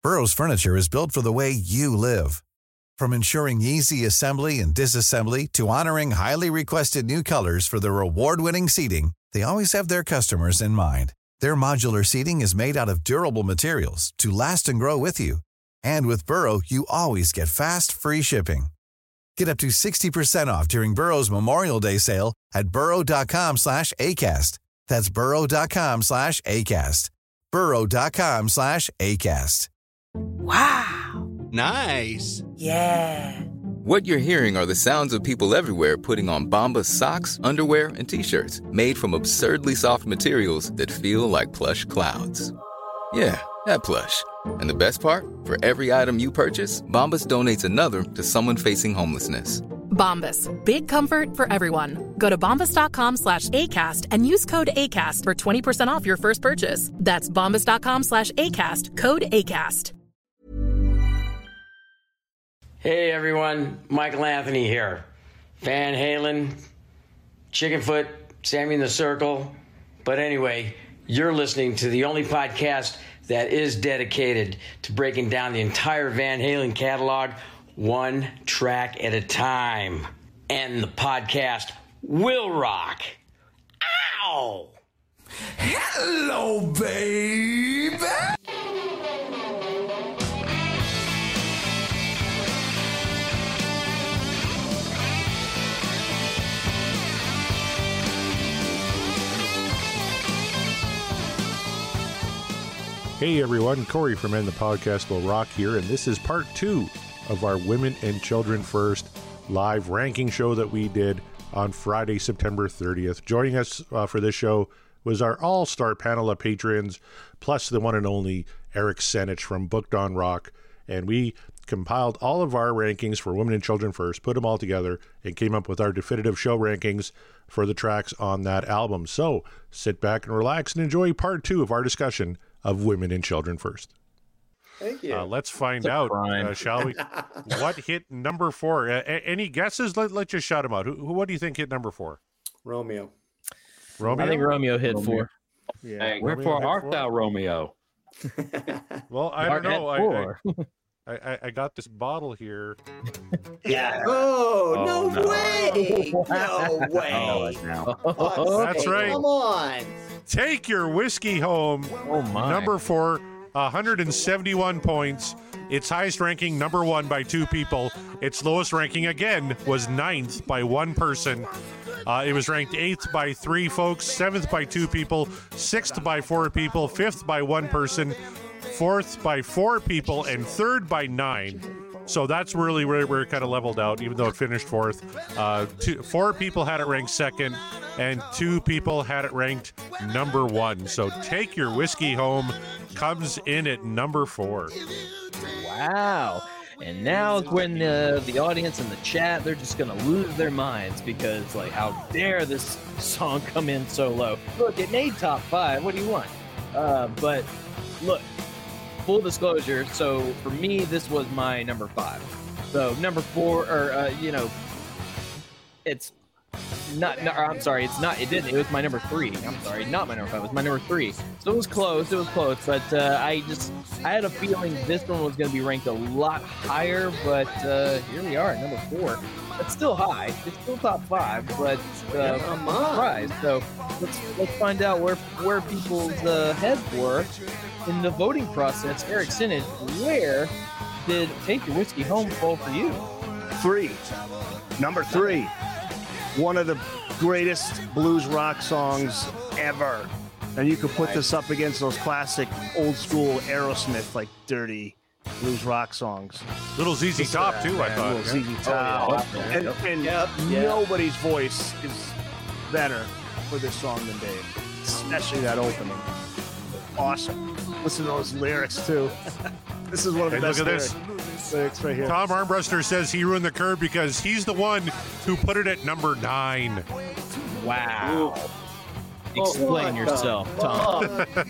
Burrow's furniture is built for the way you live. From ensuring easy assembly and disassembly to honoring highly requested new colors for their award-winning seating, they always have their customers in mind. Their modular seating is made out of durable materials to last and grow with you. And with Burrow, you always get fast, free shipping. Get up to 60% off during Burrow's Memorial Day sale at burrow.com/ACAST. That's burrow.com/ACAST. burrow.com/ACAST. Wow. Nice. Yeah. What you're hearing are the sounds of people everywhere putting on Bombas socks, underwear, and T-shirts made from absurdly soft materials that feel like plush clouds. Yeah, that plush. And the best part? For every item you purchase, Bombas donates another to someone facing homelessness. Bombas. Big comfort for everyone. Go to bombas.com/ACAST and use code ACAST for 20% off your first purchase. That's bombas.com/ACAST. Code ACAST. Hey everyone, Michael Anthony here. Van Halen, Chickenfoot, Sammy in the Circle. But anyway, you're listening to the only podcast that is dedicated to breaking down the entire Van Halen catalog one track at a time. And the podcast will rock. Ow! Hello, baby. Hey everyone, Corey from And the Podcast Will Rock here, and this is part 2 of our Women and Children First live ranking show that we did on Friday, September 30th. Joining us for this show was our all-star panel of patrons, plus the one and only Eric Senich from Booked on Rock, and we compiled all of our rankings for Women and Children First, put them all together, and came up with our definitive show rankings for the tracks on that album. So sit back and relax and enjoy part 2 of our discussion of Women and Children First. Thank you. Let's find out, shall we? What hit number 4? Any guesses? Let's just shout them out. What do you think hit number 4? Romeo. I think Romeo hit 4. Yeah. Hey, wherefore art thou, Romeo? Well, I don't know. I got this bottle here. Yeah. Oh, no way. No way. That's right. Come on. Take your whiskey home. Oh, my. Number 4, 171 points. Its highest ranking, number 1 by 2 people. Its lowest ranking, again, was 9th by 1 person. It was ranked 8th by 3 folks, 7th by 2 people, 6th by 4 people, 5th by 1 person, 4th by 4 people, and 3rd by 9. So that's really where it kind of leveled out, even though it finished 4th. 4 people had it ranked 2nd, and 2 people had it ranked number 1. So Take Your Whiskey Home comes in at number 4. Wow. And now is when the audience in the chat, they're just going to lose their minds because, like, how dare this song come in so low? Look, it made top 5. What do you want? But look, full disclosure, so for me, this was my number 5. So number 4, or, it's not, no, I'm sorry, it's not, it didn't, it was my number 3. I'm sorry, not my number 5, it was my number 3. So it was close, but I had a feeling this one was going to be ranked a lot higher, but here we are at number 4. It's still high, it's still top 5, but I'm surprised. So let's find out where people's heads were in the voting process. Eric Senich, where did Take Your Whiskey Home fall for you? 3. Number 3. One of the greatest blues rock songs ever. And you could put this up against those classic old school Aerosmith, like dirty blues rock songs. Little ZZ Top, too, I thought. Little ZZ Top. And nobody's voice is better for this song than Dave. Especially that opening. Awesome. Listen to those lyrics, too. This is one of the best lyrics right here. Tom Armbruster says he ruined the curve because he's the one who put it at number 9. Wow. Explain yourself, Tom.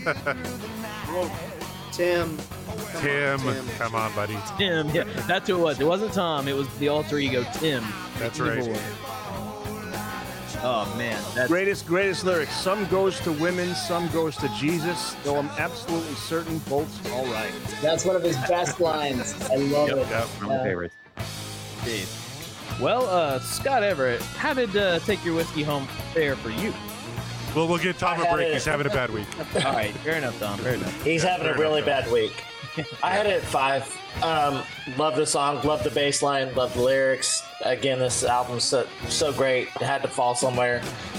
Tim, come on, buddy. Tim, yeah, that's who it was. It wasn't Tom. It was the alter ego, Tim. That's right. Oh man, that's greatest lyrics. Some goes to women, some goes to Jesus. Though I'm absolutely certain both's all right. That's one of his best lines. I love it. Yep, one of my favorites. Jeez. Well, Scott Everett, how did Take Your Whiskey Home fare for you? Well, we'll give Tom a break. He's having a bad week. All right, fair enough, Tom. Fair enough. He's having a really bad week. I had it at 5. Love the song, love the bass line, love the lyrics. Again, this album's so great. It had to fall somewhere.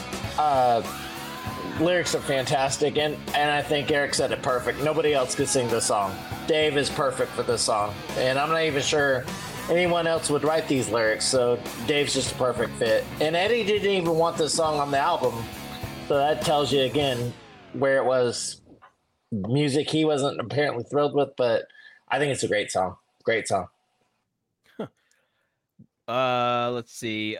Lyrics are fantastic, and I think Eric said it perfect. Nobody else could sing this song. Dave is perfect for this song, and I'm not even sure anyone else would write these lyrics, so Dave's just a perfect fit. And Eddie didn't even want this song on the album, so that tells you again where it was. Music he wasn't apparently thrilled with, but I think it's a great song. Great song. Let's see.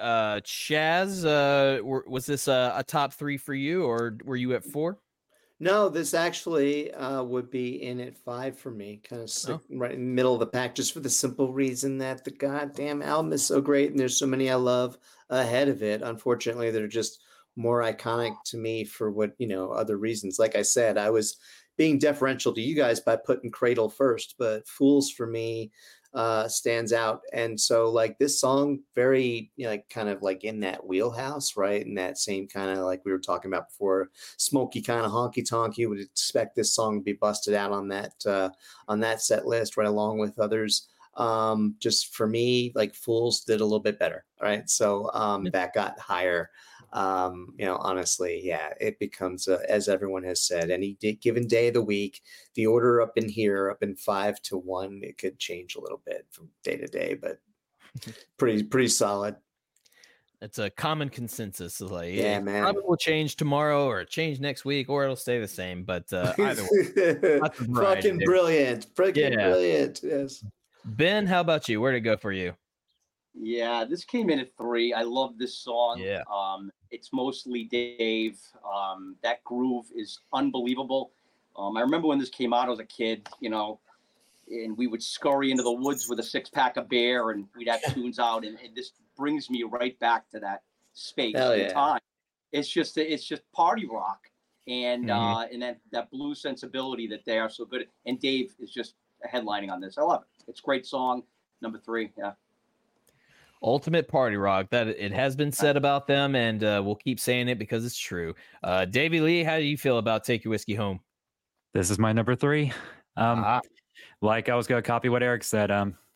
Chaz, was this a top 3 for you, or were you at 4? No, this actually would be in at 5 for me, kind of right in the middle of the pack, just for the simple reason that the goddamn album is so great and there's so many I love ahead of it. Unfortunately, they're just more iconic to me for other reasons. Like I said, I was being deferential to you guys by putting Cradle first, but Fools for me stands out. And so like this song, very, kind of like in that wheelhouse, right? In that same kind of like we were talking about before, smoky kind of honky tonk. You would expect this song to be busted out on that set list, right along with others. Just for me, like Fools did a little bit better. Right. So that got higher. Honestly, yeah, it becomes, as everyone has said, any given day of the week, the order up in 5 to 1, it could change a little bit from day to day, but pretty solid. It's a common consensus. Like, yeah, it man, probably will change tomorrow or change next week, or it'll stay the same. But either way, fucking brilliant, brilliant. Yes. Ben, how about you? Where'd it go for you? Yeah, this came in at 3. I love this song. Yeah. It's mostly Dave. That groove is unbelievable. I remember when this came out as a kid, and we would scurry into the woods with a 6-pack of beer, and we'd have tunes out, and this brings me right back to that space and time. It's just party rock, and and that blues sensibility that they are so good at. And Dave is just headlining on this. I love it. It's a great song. Number 3. Yeah. Ultimate party rock. That it has been said about them, and we'll keep saying it because it's true. Davey Lee, how do you feel about Take Your Whiskey Home? This is my number 3. Like I was going to copy what Eric said.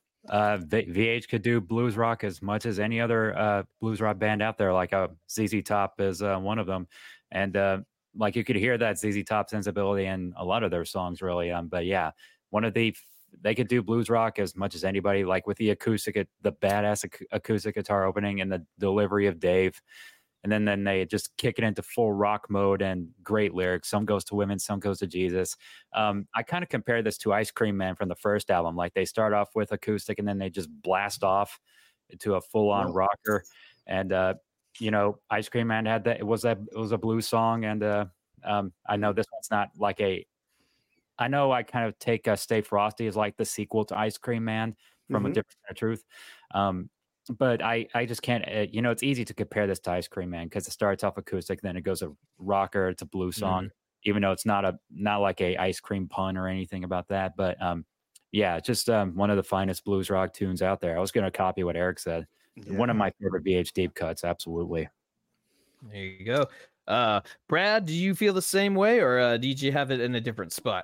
VH could do blues rock as much as any other blues rock band out there. Like ZZ Top is one of them, and like you could hear that ZZ Top sensibility in a lot of their songs, really. But yeah, they could do blues rock as much as anybody, like with the badass acoustic guitar opening and the delivery of Dave. And then they just kick it into full rock mode and great lyrics. Some goes to women, some goes to Jesus. I kind of compare this to Ice Cream Man from the first album. Like they start off with acoustic and then they just blast off into a full on rocker. And, Ice Cream Man had that. It was a blues song. And I know this one's not like I know I kind of take Stay Frosty as like the sequel to Ice Cream Man from A Different Kind of Truth. But I just can't, it's easy to compare this to Ice Cream Man because it starts off acoustic, then it goes a rocker, it's a blues song, even though it's not like a ice cream pun or anything about that. But just one of the finest blues rock tunes out there. I was going to copy what Eric said. Yeah. One of my favorite VH deep cuts. Absolutely. There you go. Brad, do you feel the same way, or did you have it in a different spot?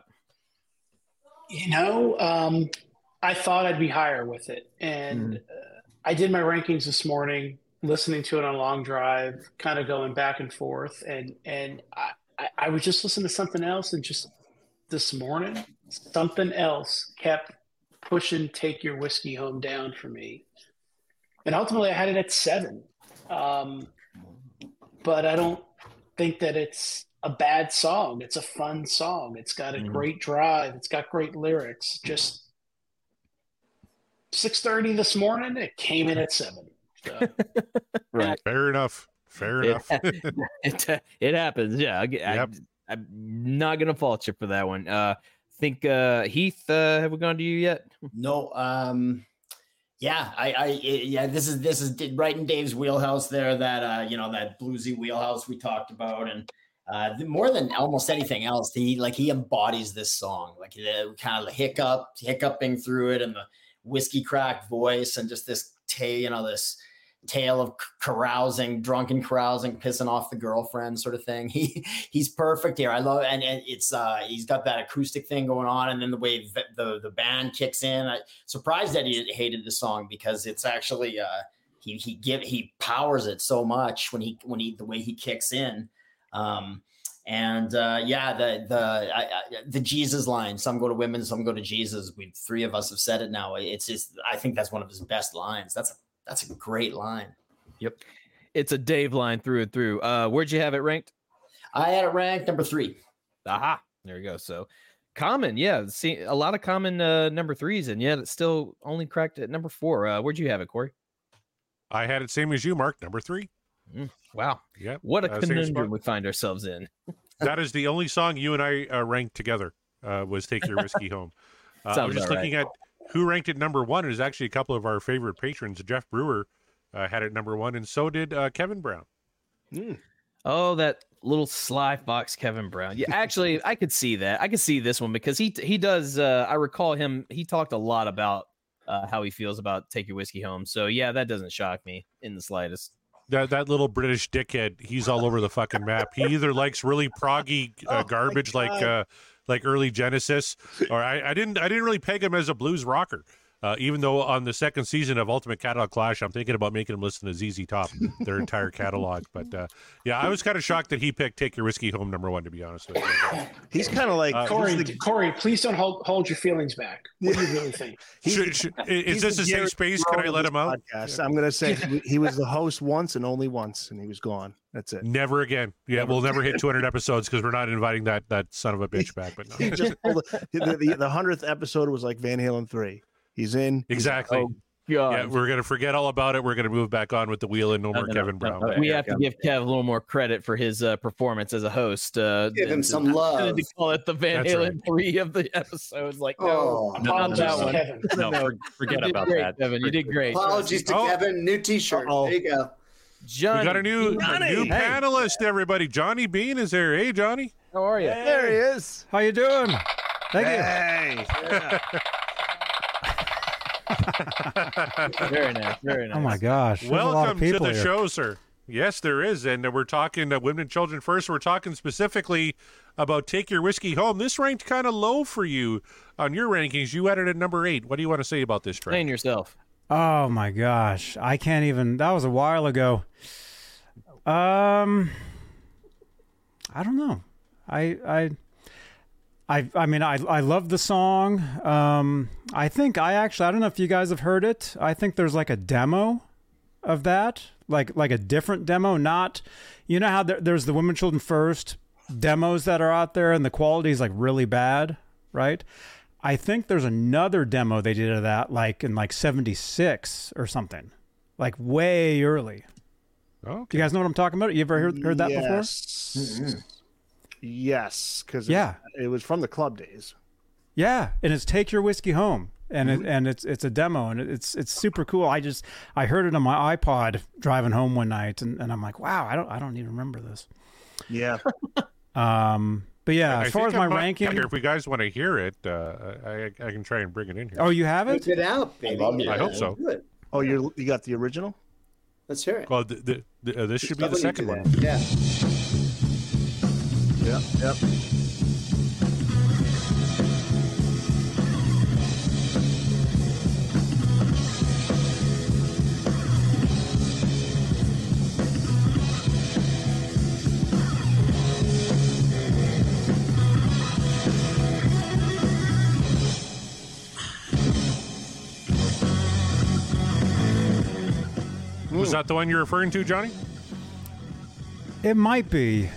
I thought I'd be higher with it. And I did my rankings this morning, listening to it on a long drive, kind of going back and forth. And I was just listening to something else. And just this morning, something else kept pushing Take Your Whiskey Home down for me. And ultimately, I had it at 7. But I don't think that it's a bad song. It's a fun song. It's got a great drive. It's got great lyrics. Just 6:30 this morning, it came in at 7. So. Right. Fair enough. It happens. Yeah. I'm not going to fault you for that one. Think Heath, have we gone to you yet? No. Yeah, this is right in Dave's wheelhouse there. That that bluesy wheelhouse we talked about, and more than almost anything else, he embodies this song, like the kind of the hiccuping through it, and the whiskey cracked voice, and just this this tale of drunken carousing, pissing off the girlfriend sort of thing. He's perfect here. I love it. And it's he's got that acoustic thing going on, and then the way the band kicks in. I'm surprised that he hated the song, because it's actually he powers it so much when the way he kicks in. The Jesus line, some go to women, some go to Jesus. We three of us have said it now. It's just, I think that's one of his best lines. That's a great line. Yep. It's a Dave line through and through. Where'd you have it ranked? I had it ranked number 3. Aha. There you go. So Common. Yeah. See a lot of Common number 3s, and yet it's still only cracked at number 4. Where'd you have it, Corey? I had it same as you, Mark, number 3. Wow. Yeah. What a conundrum we find ourselves in. That is the only song you and I ranked together, was Take Your Whiskey Home. I was just looking at who ranked it number 1. It was actually a couple of our favorite patrons. Jeff Brewer had it number 1, and so did Kevin Brown. Oh, that little sly fox Kevin Brown. Yeah, actually, I could see that. I could see this one, because he does. I recall him. He talked a lot about how he feels about Take Your Whiskey Home. So yeah, that doesn't shock me in the slightest. That little British dickhead, he's all over the fucking map. He either likes really proggy garbage like early Genesis, or I didn't really peg him as a blues rocker. Even though on the second season of Ultimate Catalog Clash, I'm thinking about making him listen to ZZ Top, their entire catalog. But yeah, I was kind of shocked that he picked Take Your Whiskey Home number 1, to be honest with you. He's kind of like Corey, please don't hold your feelings back. What do you really think? Is this a safe space? Can I let him out? Podcast. I'm going to say he was the host once and only once, and he was gone. That's it. Never again. Yeah, we'll never hit 200 episodes, because we're not inviting that son of a bitch back. But no. He just the 100th episode was like Van Halen 3. He's in. Exactly. Oh, God. Yeah, we're going to forget all about it. We're going to move back on with the wheel, and no more Kevin Brown. We have to give Kev a little more credit for his performance as a host. Give him some love. To call it the Van Halen 3 of the episodes. Like, not that one. Kevin. No, forget about great, that. Kevin, you did great. Apologies to Kevin. New T-shirt. There you go. Johnny, we got a new panelist, everybody. Johnny Bean is there. Hey, Johnny. How are you? Hey. There he is. How you doing? Thank you. Yeah. Very nice. Very nice. Oh my gosh! There's Welcome to the here. show, sir. Yes, there is, and we're talking women and children first. We're talking specifically about Take Your Whiskey Home. This ranked kind of low for you on your rankings. You had it at number 8. What do you want to say about this track? Explain yourself. Oh my gosh! I can't even. That was a while ago. I don't know. I mean, I love the song. I think I don't know if you guys have heard it. I think there's like a demo of that, like a different demo. Not, you know how there's the Women Children First demos that are out there, and the quality is like really bad, right? I think there's another demo they did of that, like in like 76 or something, like way early. Okay. Do you guys know what I'm talking about? You ever heard that before? Mm-hmm. Yes, because it was from the club days. Yeah, and it's Take Your Whiskey Home, and it's a demo, and it's super cool. I heard it on my iPod driving home one night, and I'm like, wow, I don't even remember this. Yeah. But yeah, as far as my ranking, if you guys want to hear it, I can try and bring it in here. Oh, you have it? Put it out, baby. I hope so. Good. Oh, you got the original? Let's hear it. Well, this should be the second one. Yeah. Yep. Was that the one you're referring to, Johnny? it might be.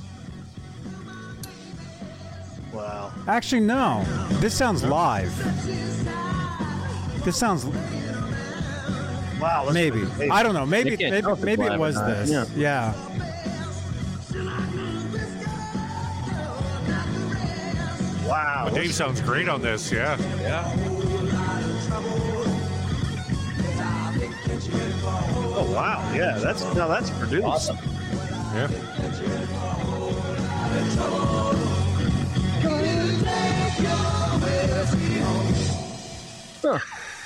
Wow. Actually, no. This sounds live. This sounds. Wow. Maybe. I don't know. Maybe it was this. Yeah. Wow. Well, Dave sounds great on this. Yeah. Yeah, that's produced. Awesome. Yeah. Huh.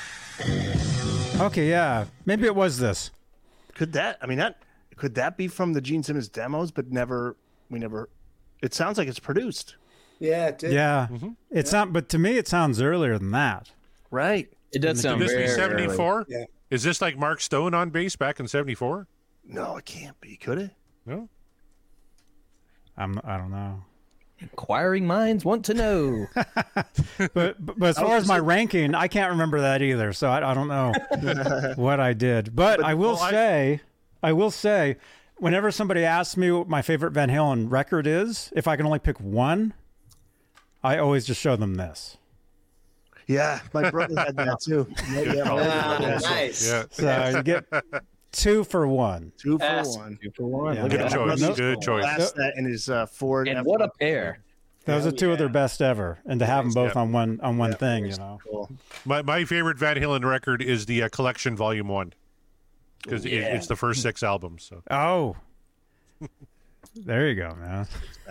Okay, yeah. Maybe it was this. Could that be from the Gene Simmons demos, but we never. It sounds like it's produced. Yeah, it did. Yeah. It's not, but to me, it sounds earlier than that. Right. It does sound Could this very be 74? Yeah. Is this like Mark Stone on bass back in 74? No, it can't be. Could it? No. I don't know. Inquiring minds want to know. But as far as my ranking, I can't remember that either. So I don't know what I did. But I will say, whenever somebody asks me what my favorite Van Halen record is, if I can only pick one, I always just show them this. Yeah, my brother had that too. Nice. Yeah. So you get 2 for 1. 2 for 1. 2 for 1. Yeah. Look Good at choice. that. Good choice. Blast that in his Ford. And what a pair. Those are 2 of their best ever, and to have them both on one thing, you know. Cool. My favorite Van Halen record is the Collection Volume 1 because it's the first 6 albums. So. Oh, there you go, man.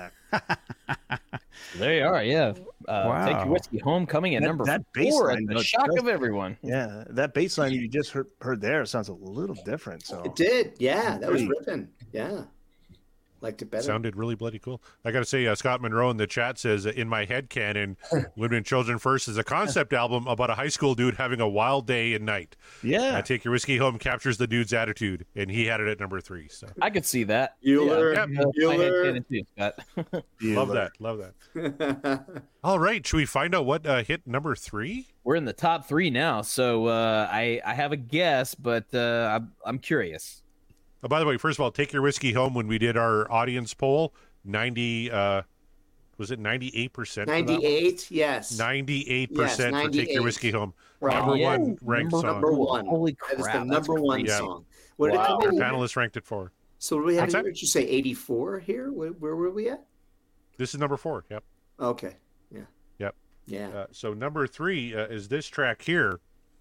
There you are, yeah. Wow. Take Your Whiskey Home coming at number that 4 at baseline, the though, shock does- of everyone. Yeah, that bass line you just heard there sounds a little different. So It did. Yeah, that was ripping. Yeah. Liked it better. Sounded really bloody cool. I got to say, Scott Monroe in the chat says, in my head canon, Women and Children First is a concept album about a high school dude having a wild day and night. Yeah. Take Your Whiskey Home captures the dude's attitude, and he had it at number 3. So I could see that. Bueller. Yeah. My head canon too, Scott. Love that. All right, should we find out what hit number 3? We're in the top 3 now, so I have a guess, but I'm curious. Oh, by the way, first of all, Take Your Whiskey Home, when we did our audience poll, 90, was it 98%? 98, yes. 98% Yes, for 98. Take Your Whiskey Home. Right. Number Yeah. one ranked song. Number 1. Holy That is crap, the that's number 1 crazy. song. What did it Our come in? panelists ranked it for. So we had, What's that? did you say 84 here? Where were we at? This is number 4. Yep. Okay. Yeah. Yep. Yeah. So number 3 is this track here.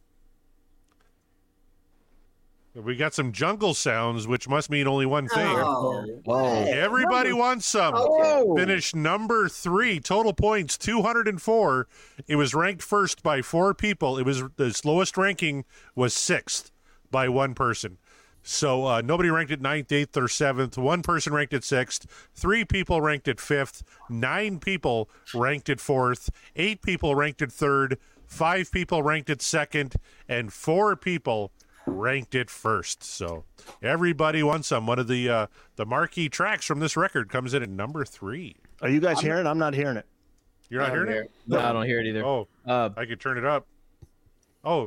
We got some jungle sounds, which must mean only one thing. Oh, Everybody wants some. Oh. Finished number 3, total points 204. It was ranked first by 4 people. It was the slowest ranking was 6th by 1 person. So nobody ranked it 9th, 8th, or 7th. 1 person ranked it 6th. 3 people ranked it 5th. 9 people ranked it 4th. 8 people ranked it 3rd. 5 people ranked it 2nd. And 4 people ranked it 1st. So everybody wants some. One of the marquee tracks from this record comes in at number 3. Are you guys hearing it? I'm not hearing it. You're not hearing it? No, I don't hear it either. Oh, I could turn it up. Oh.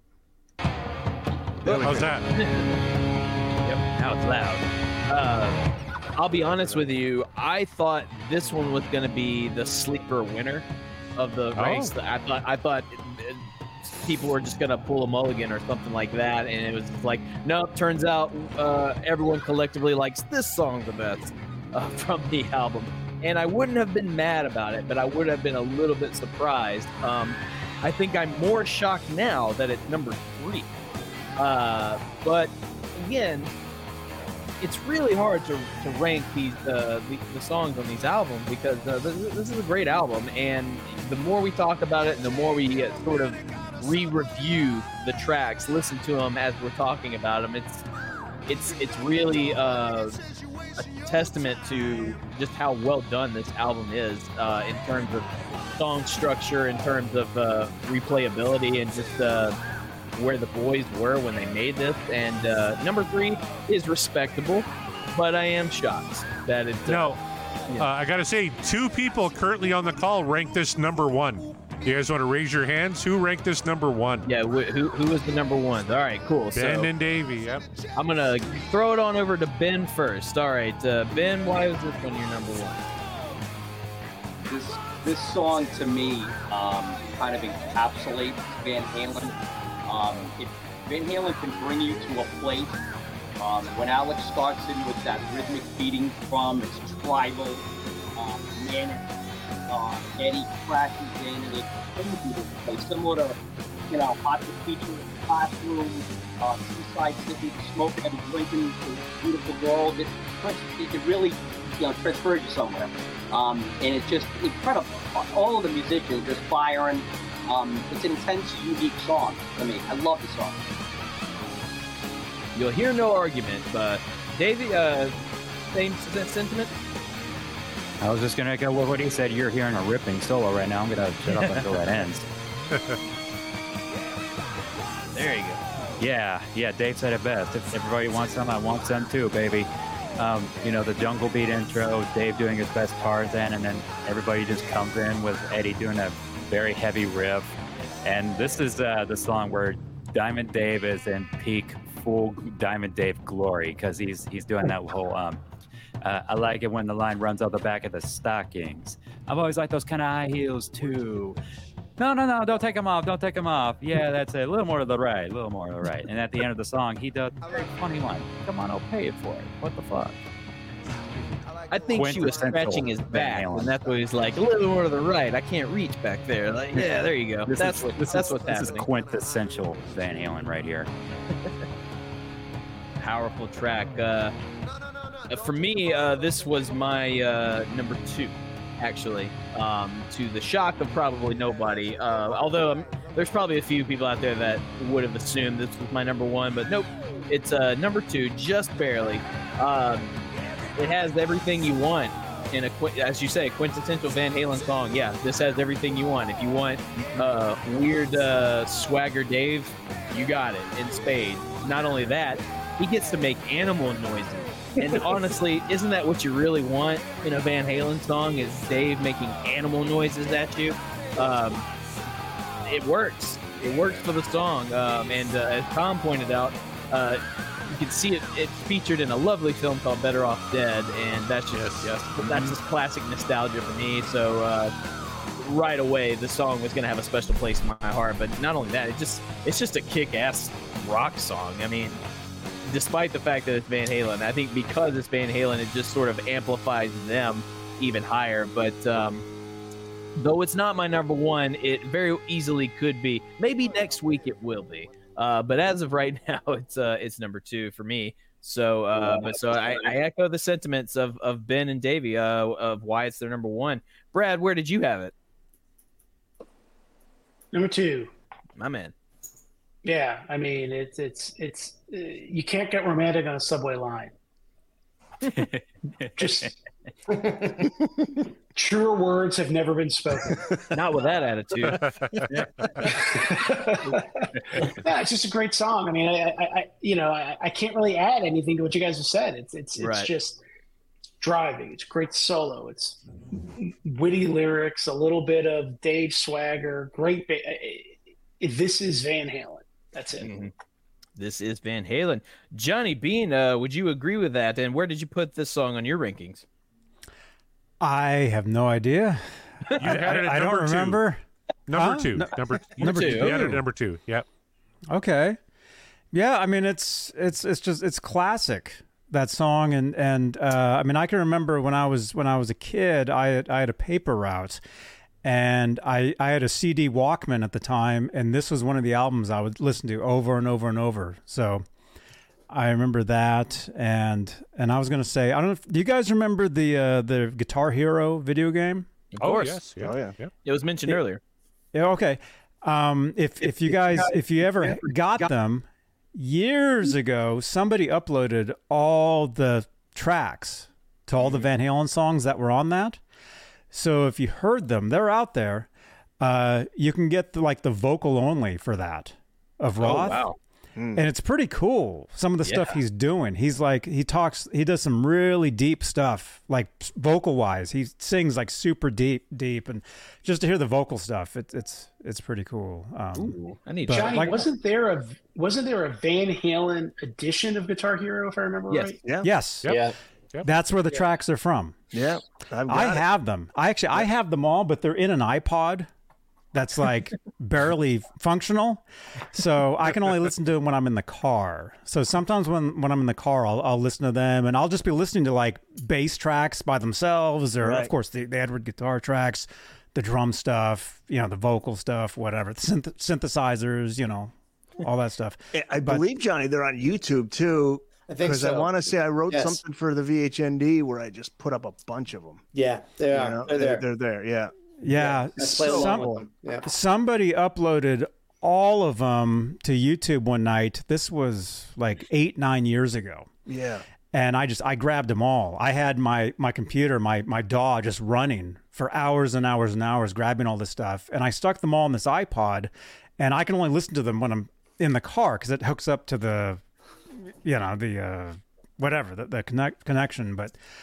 How's that? Yep, now it's loud. I'll be honest with you. I thought this one was going to be the sleeper winner of the race. I thought people were just going to pull a mulligan or something like that, and it was just like, no, turns out everyone collectively likes this song the best from the album. And I wouldn't have been mad about it, but I would have been a little bit surprised. I think I'm more shocked now that it's number 3. But again, it's really hard to rank these the songs on these albums because this is a great album, and the more we talk about it and the more we sort of re-review the tracks, listen to them as we're talking about them, it's really a testament to just how well done this album is in terms of song structure, in terms of replayability, and just where the boys were when they made this. And number 3 is respectable, but I am shocked that it. I got to say, 2 people currently on the call ranked this number 1. You guys want to raise your hands? Who ranked this number 1? Yeah, who is the number 1? All right, cool. Ben and Davey. Yep. I'm gonna throw it on over to Ben first. All right, Ben, why was this one your number 1? This song to me kind of encapsulates Van Halen. If Van Halen can bring you to a place when Alex starts in with that rhythmic beating drum, it's tribal, manic. Eddie crashes in and it brings you to a place similar to hot to feature in the classroom, seaside sitting, smoking and drinking with a beautiful girl. It really, transfers you somewhere. And it's just incredible. All of the musicians just firing. It's an intense, unique song to me. I love the song. You'll hear no argument, but Davey, same sentiment? I was just going to echo what he said. You're hearing a ripping solo right now. I'm going to shut up until that ends. There you go. Yeah, Dave said it best. If everybody wants some, I want some too, baby. The Jungle Beat intro, Dave doing his best Tarzan, and then everybody just comes in with Eddie doing a very heavy riff. And this is the song where Diamond Dave is in peak full Diamond Dave glory, because he's doing that whole I like it when the line runs out the back of the stockings. I've always liked those kind of high heels too. No, don't take them off. Yeah, that's it. A little more to the right. And at the end of the song, he does a very funny line. Come on, I'll pay it for it. What the fuck? I think she was scratching his back, and that's what he's like, a little more to the right. I can't reach back there. Like, yeah, there you go. That's what's happening. This is quintessential Van Halen right here. Powerful track. For me, this was my number 2. Actually, to the shock of probably nobody. Although there's probably a few people out there that would have assumed this was my number 1, but nope, it's number 2, just barely. It has everything you want in as you say, quintessential Van Halen song. Yeah, this has everything you want. If you want weird swagger Dave, you got it in spades. Not only that, he gets to make animal noises. And honestly, isn't that what you really want in a Van Halen song, is Dave making animal noises at you? It works. It works for the song. And as Tom pointed out, you can see it featured in a lovely film called Better Off Dead. And that's just classic nostalgia for me. So right away, the song was going to have a special place in my heart. But not only that, it's just a kick-ass rock song. I mean, despite the fact that it's Van Halen, I think because it's Van Halen, it just sort of amplifies them even higher. But though it's not my number 1, it very easily could be. Maybe next week it will be. But as of right now, it's number 2 for me. So, I echo the sentiments of Ben and Davey of why it's their number 1. Brad, where did you have it? Number 2. My man. Yeah, I mean it's you can't get romantic on a subway line. Just truer words have never been spoken. Not with that attitude. Yeah, it's just a great song. I mean, I can't really add anything to what you guys have said. It's right. Just driving. It's a great solo. It's witty lyrics, a little bit of Dave swagger. Great. This is Van Halen. That's it. Mm-hmm. This is Van Halen. Johnny Bean, would you agree with that? And where did you put this song on your rankings? I have no idea. You had it at I don't remember. Number 2. Number 2. You had it at number 2. Yep. Okay. Yeah, I mean it's classic, that song, and I mean I can remember when I was a kid, I had a paper route. And I had a CD Walkman at the time, and this was one of the albums I would listen to over and over and over. So I remember that, and I was going to say, I don't know if, do you guys remember the Guitar Hero video game? Of course. Yes. Yeah. Oh, yeah. It was mentioned earlier. Yeah, okay. If you ever got them, years ago, somebody uploaded all the tracks to all the Van Halen songs that were on that. So if you heard them, they're out there. You can get the vocal only for that of Roth. Oh, wow. And it's pretty cool. Some of the stuff he's doing. He does some really deep stuff, like vocal wise. He sings like super deep, and just to hear the vocal stuff, it's pretty cool. Ooh, I need Johnny. Wasn't there a Van Halen edition of Guitar Hero, if I remember right? Yeah. Yes. Yep. Yeah. Yep. That's where the tracks are from. Yeah. I have them. I have them all, but they're in an iPod that's like barely functional. So I can only listen to them when I'm in the car. So sometimes when I'm in the car, I'll listen to them, and I'll just be listening to like bass tracks by themselves, or of course the Edward guitar tracks, the drum stuff, the vocal stuff, whatever, the synthesizers, all that stuff. I believe, Johnny, they're on YouTube too. I think because so. I want to say I wrote Yes. something for the VHND where I just put up a bunch of them. Yeah, they are. They're there. They're there. Yeah. Yeah, I play along with them. Yeah. somebody uploaded all of them to YouTube one night. This was like 8-9 years ago. Yeah. And I grabbed them all. I had my computer, my DAW just running for hours and hours and hours, grabbing all this stuff. And I stuck them all in this iPod, and I can only listen to them when I'm in the car because it hooks up to the, the connection.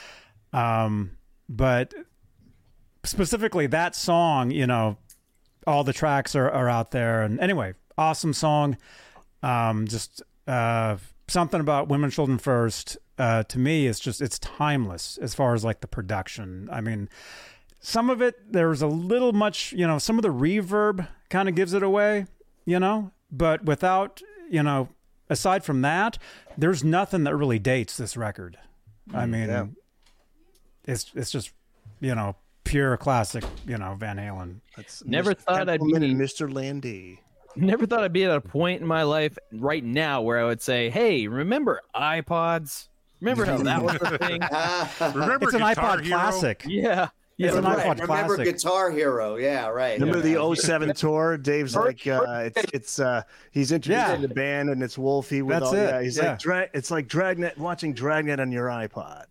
But specifically that song, all the tracks are out there. And anyway, awesome song. Just something about Women, Children First. To me, it's timeless as far as like the production. I mean, some of it, there's a little much, some of the reverb kind of gives it away, but without, aside from that, there's nothing that really dates this record. I mean, it's just, pure classic, Van Halen. Never thought I'd be Mr. Landy. Never thought I'd be at a point in my life right now where I would say, "Hey, remember iPods? Remember how that was the thing? Remember it's an Guitar iPod Hero? Classic. Yeah. It's an Right. iPod Remember Classic. Guitar Hero? Yeah, right. Remember Yeah. the 07 tour? Dave's like, he's introducing the band, and it's Wolfie with That's all. it. Yeah, he's like, it's like Dragnet, watching Dragnet on your iPod.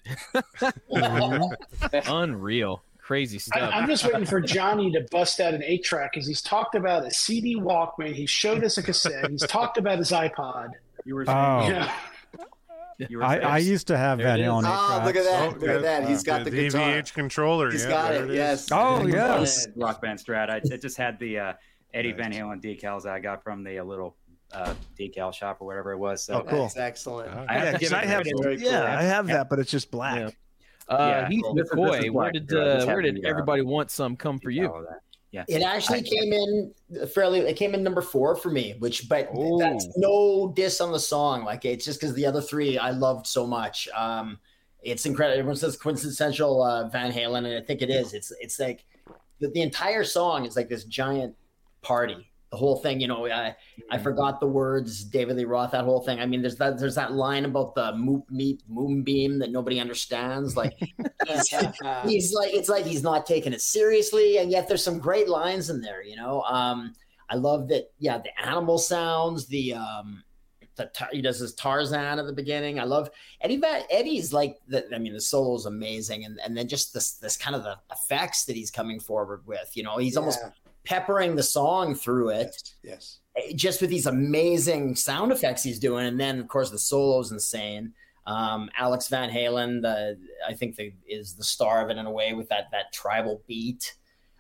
Unreal. Crazy stuff. I'm just waiting for Johnny to bust out an 8-track because he's talked about a CD Walkman. He showed us a cassette. He's talked about his iPod. You were Yeah. I used to have Van Halen 8 look at that. tracks. Look at that. He's got the guitar. VH controller. He's yeah, got there it. is. Yes. Oh, yes. Rock Band Strat. It just had the Eddie Van Halen decals I got from the little decal shop or whatever it was. So Oh, cool. That's excellent. I have to give it I have, credit. Very cool. I have that, but it's just black. Heath well, this is McCoy, where black. did Yeah, I just had the, everybody want some come for you? decal of that. Yeah. It actually came in it came in number 4 for me, that's no diss on the song. Like, it's just because the other 3 I loved so much. It's incredible. Everyone says quintessential Van Halen, and I think it is. It's like the entire song is like this giant party. The whole thing, I forgot the words, David Lee Roth, that whole thing. I mean, there's that line about the moonbeam that nobody understands. Like, he's like, it's like he's not taking it seriously, and yet there's some great lines in there. I love that. Yeah, the animal sounds, he does his Tarzan at the beginning. I love Eddie's like the solo is amazing, and then just this kind of the effects that he's coming forward with. He's almost peppering the song through it. Yes. Just with these amazing sound effects he's doing. And then, of course, the solo's insane. Alex Van Halen, I think is the star of it in a way with that tribal beat.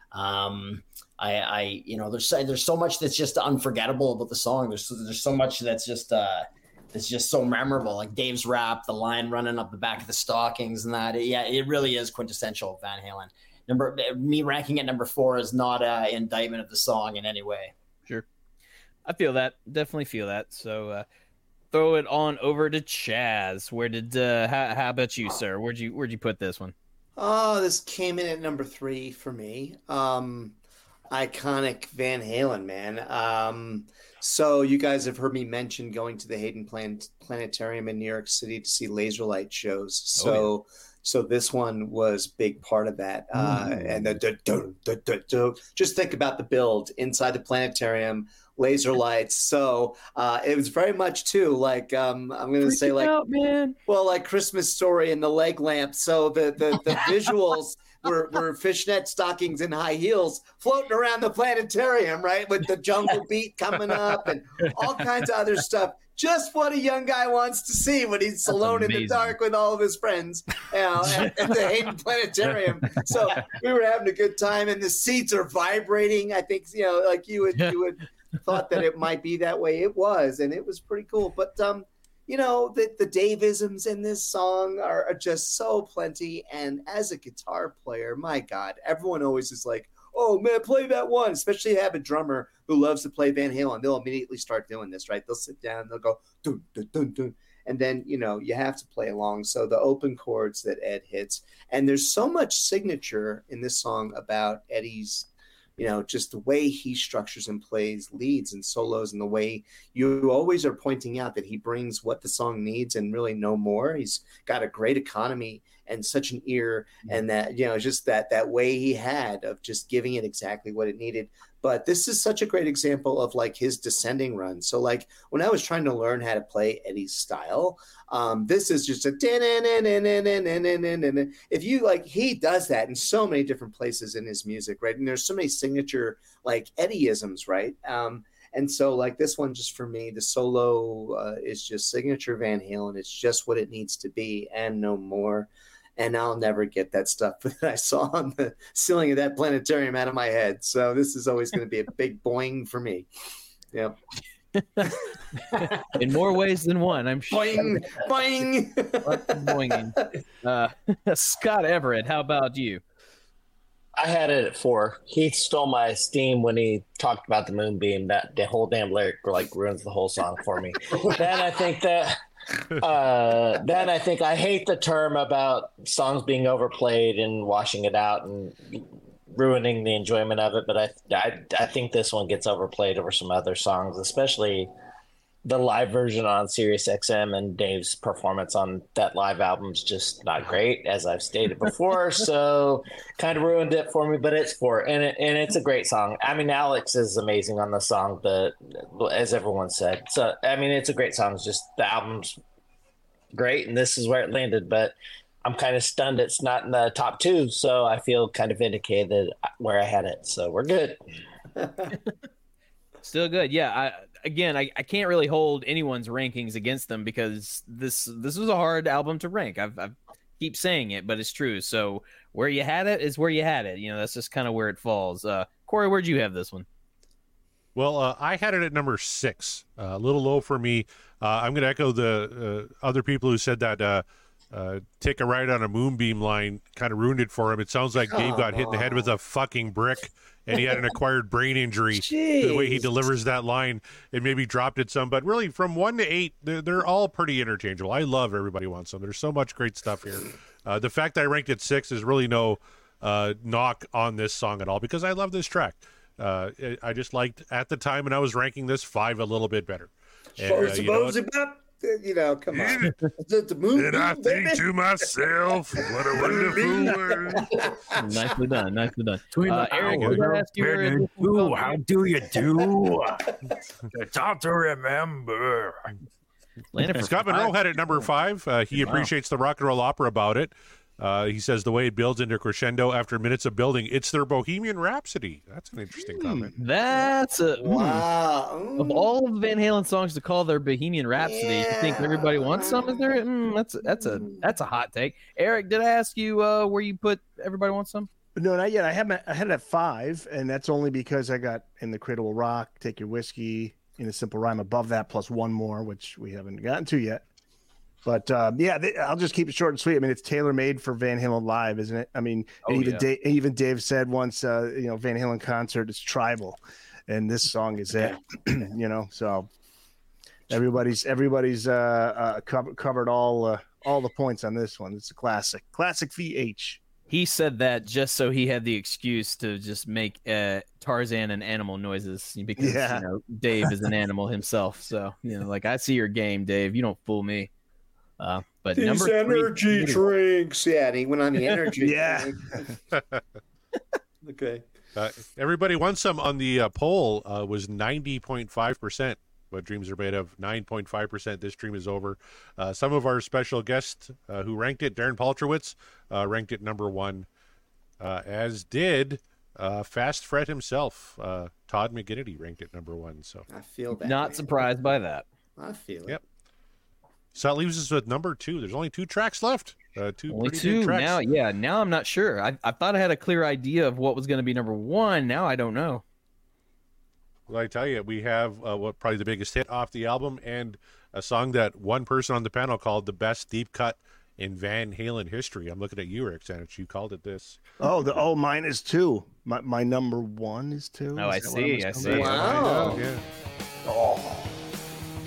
There's so much that's just unforgettable about the song. There's so much that's just so memorable. Like Dave's rap, the line running up the back of the stockings and that. It really is quintessential Van Halen. Me ranking at number 4 is not an indictment of the song in any way. Sure. I feel that. Definitely feel that. So throw it on over to Chaz. Where did how about you, sir? Where'd you put this one? Oh, this came in at number 3 for me. Iconic Van Halen, man. So you guys have heard me mention going to the Hayden Planetarium in New York City to see laser light shows. So this one was big part of that. And just think about the build inside the planetarium, laser lights. So it was very much too like I'm going to say like like Christmas Story and the leg lamp. So the visuals were fishnet stockings and high heels floating around the planetarium, right, with the jungle beat coming up and all kinds of other stuff. Just what a young guy wants to see when he's alone in the dark with all of his friends, at the Hayden Planetarium. So we were having a good time, and the seats are vibrating. I think like you would thought that it might be that way. It was, and it was pretty cool. But the Dave-isms in this song are just so plenty. And as a guitar player, my God, everyone always is like, oh man, play that one. Especially have a drummer who loves to play Van Halen. They'll immediately start doing this, right? They'll sit down, they'll go dun dun dun dun, and then you have to play along. So the open chords that Ed hits, and there's so much signature in this song about Eddie's, just the way he structures and plays leads and solos, and the way you always are pointing out that he brings what the song needs and really no more. He's got a great economy and such an ear, and that, just that way he had of just giving it exactly what it needed. But this is such a great example of like his descending run. So like when I was trying to learn how to play Eddie's style, this is just a if you like, he does that in so many different places in his music, right? And there's so many signature like Eddie-isms, right? And so like this one, just for me, the solo is just signature Van Halen. It's just what it needs to be and no more. And I'll never get that stuff that I saw on the ceiling of that planetarium out of my head. So this is always going to be a big boing for me. Yep. In more ways than one, I'm sure. Boing, boing. Boinging. Scott Everett, how about you? I had it at 4. He stole my steam when he talked about the moonbeam. That the whole damn lyric like ruins the whole song for me. Then I think I hate the term about songs being overplayed and washing it out and ruining the enjoyment of it. But I think this one gets overplayed over some other songs, especially the live version on Sirius XM, and Dave's performance on that live album's just not great, as I've stated before. So kind of ruined it for me, but it's 4, and it's a great song. I mean, Alex is amazing on the song, but as everyone said, so I mean, it's a great song. It's just the album's great, and this is where it landed. But I'm kind of stunned it's not in the top 2, so I feel kind of vindicated where I had it. So we're good. Still good. Yeah. I can't really hold anyone's rankings against them because this was a hard album to rank. I keep saying it, but it's true. So where you had it is where you had it. That's just kind of where it falls. Corey, where'd you have this one? Well, I had it at number 6, a little low for me. I'm going to echo the other people who said that take a ride on a moonbeam line kind of ruined it for him. It sounds like Dave got hit in the head with a fucking brick and he had an acquired brain injury. The way he delivers that line, it maybe dropped it some. But really, from 1 to 8, they're all pretty interchangeable. I love Everybody Wants Some. There's so much great stuff here. The fact that I ranked it 6 is really no knock on this song at all, because I love this track. I just liked, at the time when I was ranking this, 5 a little bit better. And, come on. And I think to myself, what a wonderful world. Nicely done. Eric, how do you do? It's hard to remember. Scott Monroe had it number 5. He appreciates the rock and roll opera about it. He says the way it builds into crescendo after minutes of building, it's their Bohemian Rhapsody. That's an interesting comment. That's wow. Of all of Van Halen songs to call their Bohemian Rhapsody, you think Everybody Wants Some? Is there? That's a hot take. Eric, did I ask you where you put Everybody Wants Some? No, not yet. I had it at 5, and that's only because I got In the Cradle Will Rock, Take Your Whiskey, In a Simple Rhyme above that, plus one more, which we haven't gotten to yet. But I'll just keep it short and sweet. I mean, it's tailor-made for Van Halen live, isn't it? I mean, even Dave said once, Van Halen concert is tribal, and this song is it. So everybody's covered all the points on this one. It's a classic VH. He said that just so he had the excuse to just make Tarzan and animal noises because Dave is an animal himself. So I see your game, Dave. You don't fool me. But these number energy drinks. Yeah, and he went on the energy. Okay. Everybody Wants Some on the poll was 90.5%. What Dreams Are Made Of, 9.5%. This Dream Is Over. Some of our special guests who ranked it, Darren Paltrowitz, ranked it number 1, as did Fast Fred himself. Todd McGinnity ranked it number 1. So I feel that. Not surprised by that. I feel it. Yep. So that leaves us with number 2. There's only 2 tracks left. Only 2 tracks. Now I'm not sure. I thought I had a clear idea of what was going to be number 1. Now I don't know. Well, I tell you, we have probably the biggest hit off the album, and a song that one person on the panel called the best deep cut in Van Halen history. I'm looking at you, Rick Sanich. You called it this. Mine is 2. My number 1 is 2. Oh, I see. Wow. Yeah.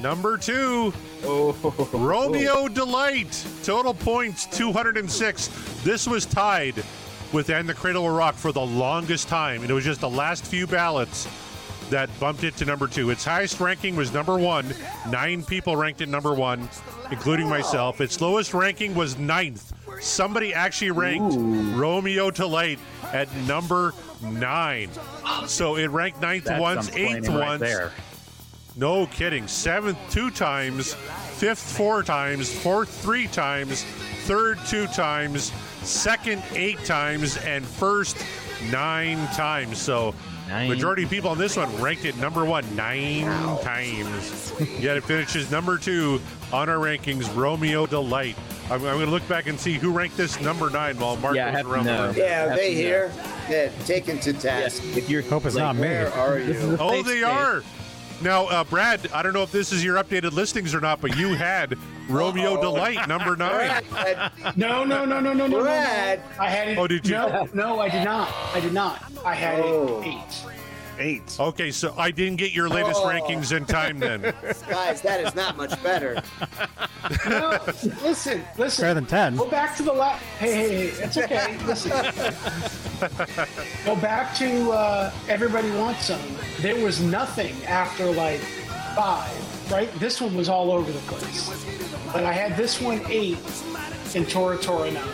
Number 2, Romeo Delight. Total points 206. This was tied with And the Cradle Will Rock for the longest time, and it was just the last few ballots that bumped it to number 2. Its highest ranking was number 1. 9 people ranked it number 1, including myself. Its lowest ranking was 9th. Somebody actually ranked Romeo Delight at number 9. So it ranked 9th once, 8th once. There. No kidding. 7th 2 times, 5th 4 times, 4th 3 times, 3rd 2 times, 2nd 8 times, and 1st 9 times. So majority of people on this one ranked it number 1 9 times. Yet it finishes number 2 on our rankings, Romeo Delight. I'm going to look back and see who ranked this number 9 while Mark goes around the room. Yeah, they here. Yeah, taken to task. If you're Hope it's not me. Where are you? Oh, they are. Now, Brad, I don't know if this is your updated listings or not, but you had Romeo Delight, number 9. No. Brad. I had it. Oh, did you? No, I did not. I had it 8. Okay, so I didn't get your latest rankings in time then. Guys, that is not much better. No, listen. Better than 10. Go back to the last. Hey, it's okay. Listen. Go back to Everybody Wants Some. There was nothing after like 5, right? This one was all over the place. But I had this one 8 and Tora Tora 9.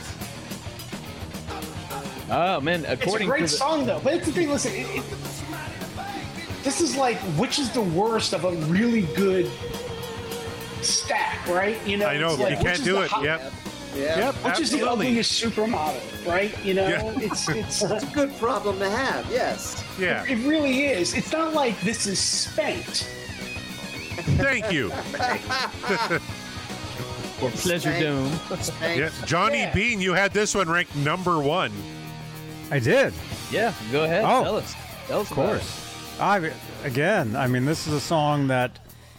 Oh man, It's a according great to song though. But it's the thing. Listen, this is like which is the worst of a really good stack, right? You know, I know, it's like, you can't do it. Yep. Yeah. Which is the ugliest supermodel, right? You know, Yeah. it's a good problem to have. Yes. Yeah. It really is. It's not like this is spanked. Thank you. Or Pleasure Dome. Yeah. Johnny Bean, you had this one ranked number 1. I did. Yeah, go ahead. Oh, Tell us. Of course. I mean, this is a song that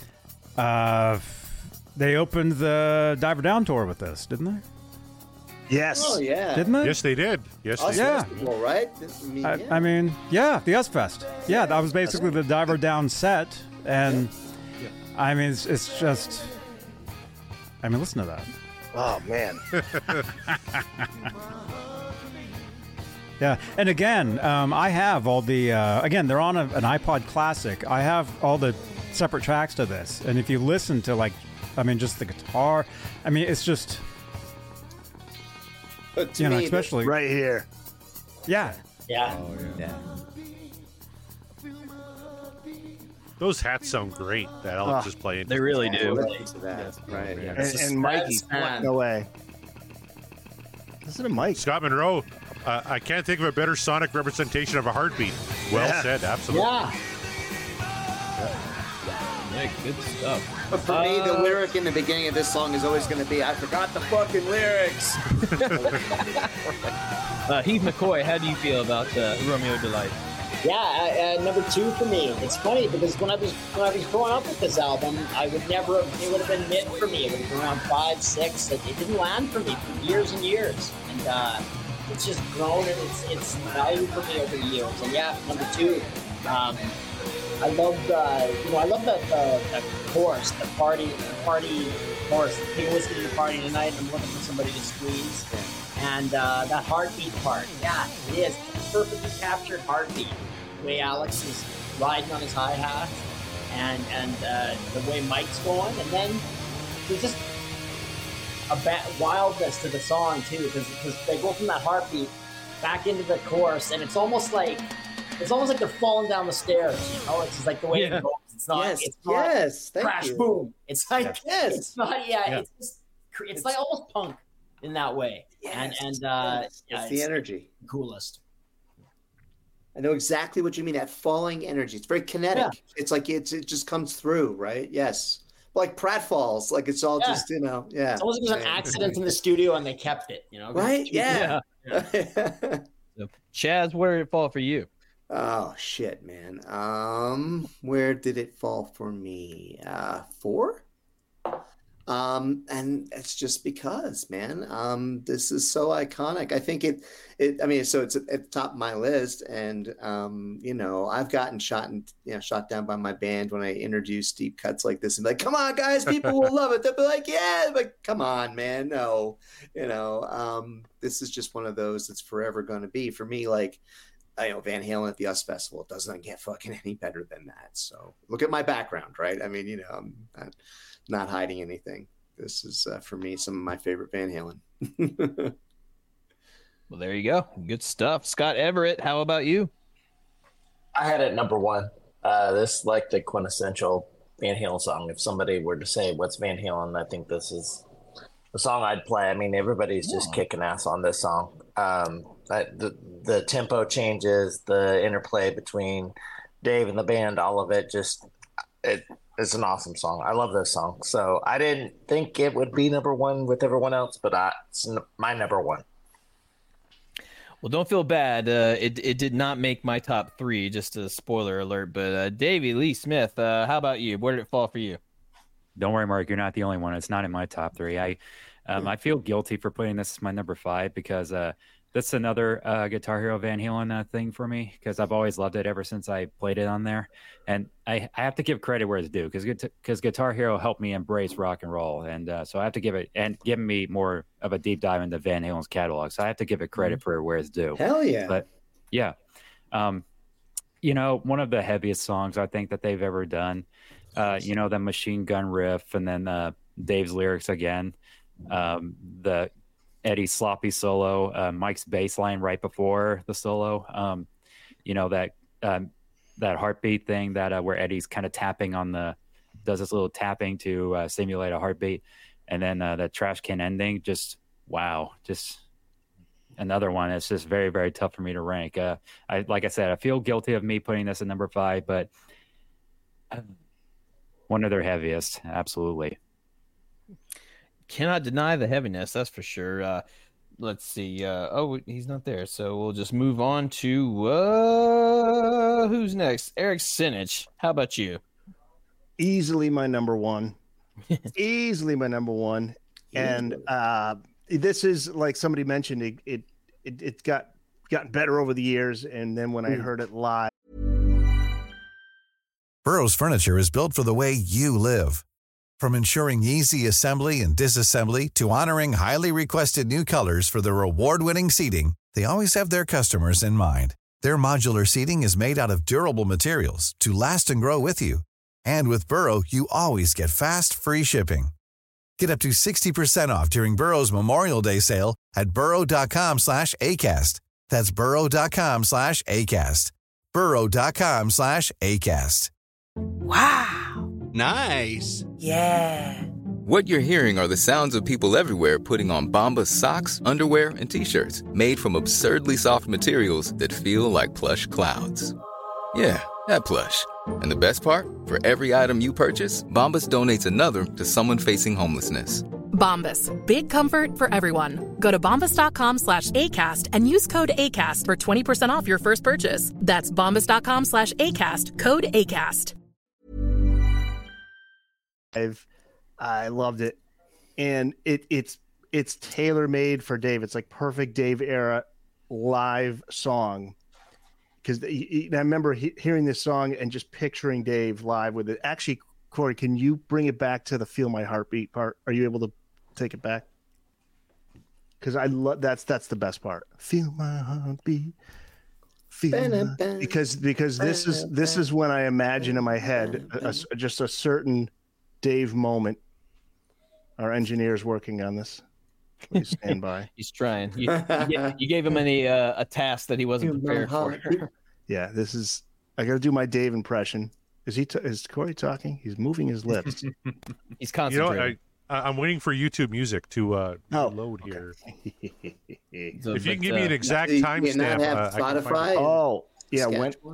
they opened the Diver Down tour with this, didn't they? Yes. Oh, yeah. Didn't they? Yes, they did. Yes, Us they did. Festival, right? I mean, yeah, the US Fest. Yeah, that was basically the Diver Down set. And, I mean, it's just... I mean, listen to that. Oh, man. Yeah, and again, I have all the... again, they're on an iPod Classic. I have all the separate tracks to this. And if you listen to, like, I mean, just the guitar, I mean, it's just... To you know, me, especially... Right here. Yeah. Yeah. Oh, yeah. Those hats sound great that Alex is playing. They really do. To that. Right. And Mikey walking away. Listen to Mike. Scott Monroe, I can't think of a better sonic representation of a heartbeat. Well said, absolutely. Yeah. Yeah, good stuff. But for me, the lyric in the beginning of this song is always going to be, I forgot the fucking lyrics. Heath McCoy, how do you feel about Romeo Delight? Yeah, number 2 for me. It's funny because when I was growing up with this album, it would have been mid for me. It would have been around 5, 6. It didn't land for me for years and years. And it's just grown and it's value for me over the years. And yeah, number 2, I love the chorus, the party chorus. Take a whiskey to the party tonight. I'm looking for somebody to squeeze. And that heartbeat part, yeah, it is perfectly captured heartbeat. The way Alex is riding on his hi-hat, and the way Mike's going, and then there's just a wildness to the song too, because they go from that heartbeat back into the chorus, and it's almost like they're falling down the stairs. You know, it's just like the way it goes. It's not. Yes, it's not yes, thank crash you. boom. It's like Yes. it's not. Yeah, it's like almost punk in that way. Yes, and yes. yeah, It's the energy. Coolest. I know exactly what you mean. That falling energy. It's very kinetic. Yeah. It's like it just comes through, right? Yes. Like pratfalls. Like it's all just, you know, yeah. It's almost like it was an accident in the studio and they kept it, you know? Right? Yeah. So, Chaz, where did it fall for you? Oh shit, man. Where did it fall for me? 4? And it's just because, man, this is so iconic. I think I mean, so it's at the top of my list, and you know, I've gotten shot down by my band when I introduce deep cuts like this and be like, come on guys, people will love it. They'll be like, yeah, like, come on, man. No, you know, this is just one of those that's forever going to be for me. Like, I know Van Halen at the US Festival, it doesn't get fucking any better than that. So look at my background, right? I mean, you know, I'm not hiding anything. This is for me some of my favorite Van Halen. Well, there you go. Good stuff. Scott Everett, how about you? I had it number one. This is like the quintessential Van Halen song. If somebody were to say what's Van Halen, I think this is the song I'd play. I mean, everybody's just kicking ass on this song. The tempo changes, the interplay between Dave and the band, all of it, just it's an awesome song. I love this song. So I didn't think it would be number one with everyone else, but it's my number one. Well, don't feel bad. It did not make my top three, just a spoiler alert. But Davey Lee Smith, how about you? Where did it fall for you? Don't worry, Mark. You're not the only one. It's not in my top three. I feel guilty for putting this as my number 5 because that's another Guitar Hero Van Halen thing for me because I've always loved it ever since I played it on there. And I have to give credit where it's due because Guitar Hero helped me embrace rock and roll. And so I have to give it and given me more of a deep dive into Van Halen's catalog. So I have to give it credit for where it's due. Hell yeah. But yeah, you know, one of the heaviest songs I think that they've ever done, you know, the machine gun riff and then Dave's lyrics again, the Eddie's sloppy solo, Mike's bass line right before the solo, you know, that heartbeat thing that where Eddie's kind of tapping does this little tapping to simulate a heartbeat. And then the trash can ending, just wow, just another one. It's just very, very tough for me to rank. Like I said, I feel guilty of me putting this at number 5, but one of their heaviest, absolutely. Cannot deny the heaviness, that's for sure. Let's see. Oh, he's not there, so we'll just move on to who's next? Eric Sinich. How about you? Easily my number one. Easily my number one. And this is like somebody mentioned. It's gotten better over the years, and then when I heard it live. Burrow's furniture is built for the way you live. From ensuring easy assembly and disassembly to honoring highly requested new colors for their award-winning seating, they always have their customers in mind. Their modular seating is made out of durable materials to last and grow with you. And with Burrow, you always get fast, free shipping. Get up to 60% off during Burrow's Memorial Day sale at burrow.com/ACAST. That's burrow.com/ACAST. burrow.com/ACAST. Wow. Nice. Yeah. What you're hearing are the sounds of people everywhere putting on Bombas socks, underwear, and T-shirts made from absurdly soft materials that feel like plush clouds. Yeah, that plush. And the best part? For every item you purchase, Bombas donates another to someone facing homelessness. Bombas. Big comfort for everyone. Go to bombas.com/ACAST and use code ACAST for 20% off your first purchase. That's bombas.com/ACAST. Code ACAST. I loved it, and it's tailor-made for Dave. It's like perfect Dave era live song, because I remember hearing this song and just picturing Dave live with it. Actually, Corey, can you bring it back to the "Feel My Heartbeat" part? Are you able to take it back? Because I love that's the best part. Feel my heartbeat. Because this is when I imagine in my head just a certain Dave moment. Our engineer's working on this. Please stand by. He's trying. You gave him a task that he wasn't prepared for. Yeah, this is. I got to do my Dave impression. Is Corey talking? He's moving his lips. He's concentrating. You know, I'm waiting for YouTube Music to load here. If you can give me an exact timestamp, Spotify. Oh, yeah.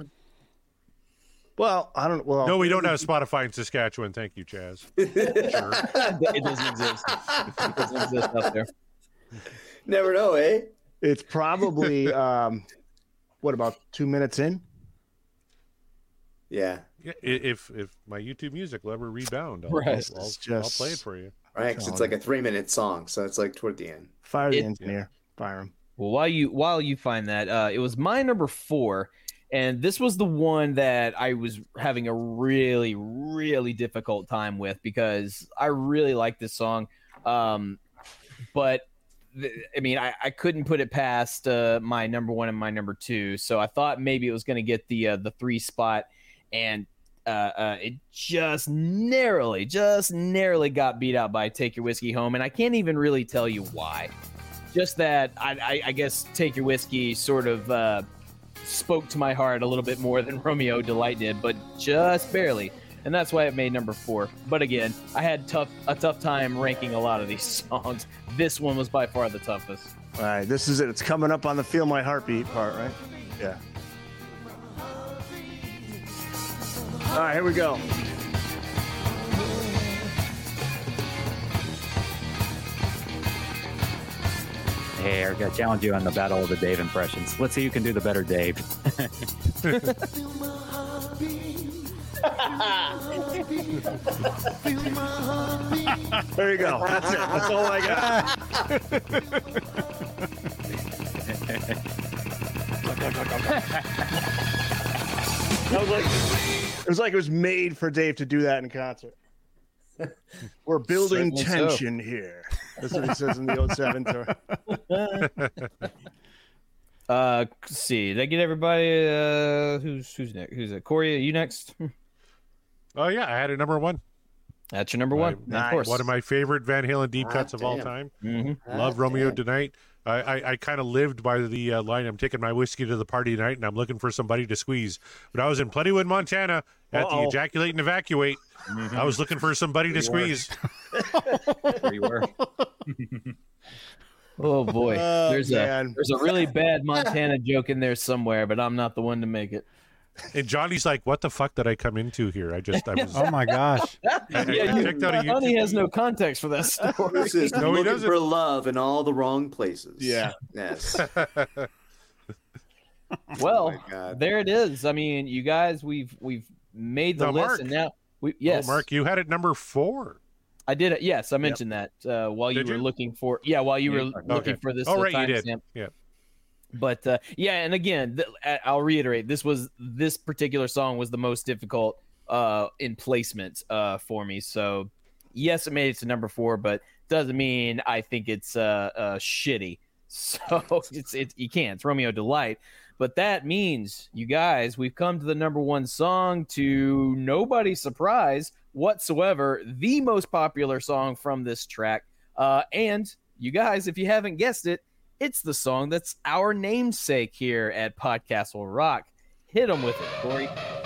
Well, I don't. Well, no, we don't have Spotify in Saskatchewan. Thank you, Chaz. Sure. It doesn't exist. It doesn't exist out there. Never know, eh? It's probably what about 2 minutes in? Yeah. Yeah, if my YouTube Music will ever rebound, I'll play it for you. Right, because it's like a 3-minute song, so it's like toward the end. Fire the engineer. Fire him. Well, while you find that, it was my number 4, and this was the one that I was having a really, really difficult time with because I really like this song, but I mean, I couldn't put it past my number 1 and my number 2, so I thought maybe it was going to get the 3 spot, and it just narrowly got beat out by Take Your Whiskey Home, and I can't even really tell you why. Just that I guess Take Your Whiskey sort of spoke to my heart a little bit more than Romeo Delight did, but just barely. And that's why it made number 4. But again, I had a tough time ranking a lot of these songs. This one was by far the toughest. All right, this is it. It's coming up on the Feel My Heartbeat part, right? Yeah. All right, here we go. Hey, Eric, I challenge you on the Battle of the Dave impressions. Let's see who can do the better Dave. There you go. That's it. That's all I got. It was like it was made for Dave to do that in concert. We're building tension here. That's what he says in the 07 tour. Let's see. Did I get everybody? Who's next? Who's it? Corey, are you next? Oh yeah, I had it number 1. That's your number 1. Of course. One of my favorite Van Halen deep cuts of all time. Mm-hmm. Love Romeo Tonight. I kind of lived by the line, I'm taking my whiskey to the party tonight and I'm looking for somebody to squeeze. When I was in Plentywood, Montana at the Ejaculate and Evacuate, I was looking for somebody to squeeze. There you were. Oh boy, there's a really bad Montana joke in there somewhere, but I'm not the one to make it. And Johnny's like, "What the fuck did I come into here?" I was. Oh my gosh! Johnny has no context for that story. This is looking for love in all the wrong places. Yeah. Yes. Well, there it is. I mean, you guys, we've made the list, Mark. and now yes, Mark, you had it number 4. I did it. Yes, I mentioned that while you were looking for. Yeah, while you were looking for this. Oh, right, you did. Timestamp. Yeah. But yeah, and again, I'll reiterate: this particular song was the most difficult in placement for me. So yes, it made it to number 4, but doesn't mean I think it's shitty. So you can't. It's Romeo Delight. But that means, you guys, we've come to the number 1 song, to nobody's surprise whatsoever, the most popular song from this track. And you guys, if you haven't guessed it, it's the song that's our namesake here at Podcastle Rock. Hit them with it, Corey.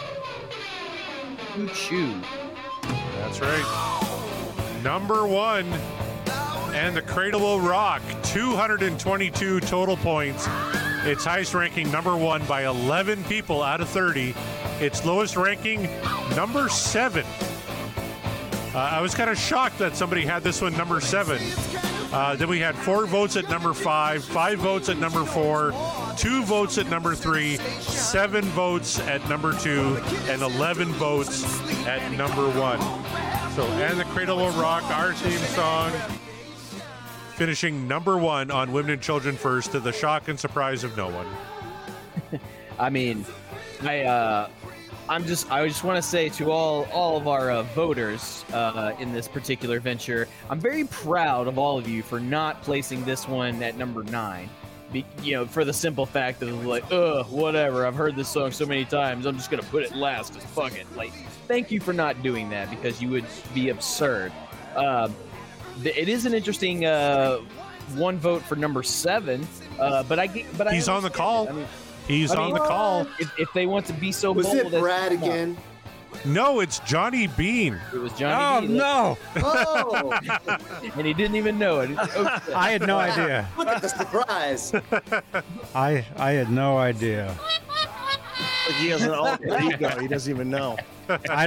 Choo. That's right. Number 1, and the Cradle Will Rock, 222 total points. Its highest ranking, number 1, by 11 people out of 30. Its lowest ranking, number 7. I was kind of shocked that somebody had this one number 7. Then we had 4 votes at number 5, 5 votes at number 4, 2 votes at number 3, 7 votes at number 2, and 11 votes at number 1. So, and the Cradle Will Rock, our theme song, finishing number 1 on Women and Children First, to the shock and surprise of no one. I mean, I just want to say to all of our voters in this particular venture, I'm very proud of all of you for not placing this one at number 9. For the simple fact of like, whatever, I've heard this song so many times, I'm just gonna put it last. Just fuck it. Like, thank you for not doing that, because you would be absurd. It is an interesting 1 vote for number 7, but he's on the call. He's on the call. If they want to be so was bold, it Brad again? No, it's Johnny Bean. It was Johnny Bean. No! Oh, And he didn't even know it. I had no idea. look at the surprise! I had no idea. Like he has an alter ego. He doesn't even know.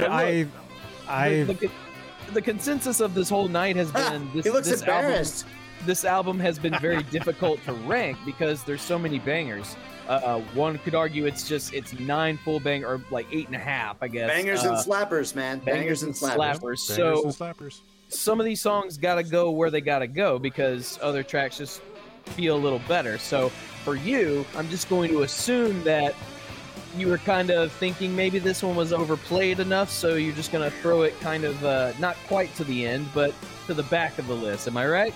The consensus of this whole night has been this. He looks this embarrassed. Album, this album has been very difficult to rank because there's so many bangers. One could argue it's 9 full bang or like 8.5, I guess. Bangers and slappers, man. Bangers and slappers. So some of these songs got to go where they got to go because other tracks just feel a little better. So for you, I'm just going to assume that you were kind of thinking maybe this one was overplayed enough, so you're just going to throw it kind of not quite to the end, but to the back of the list. Am I right?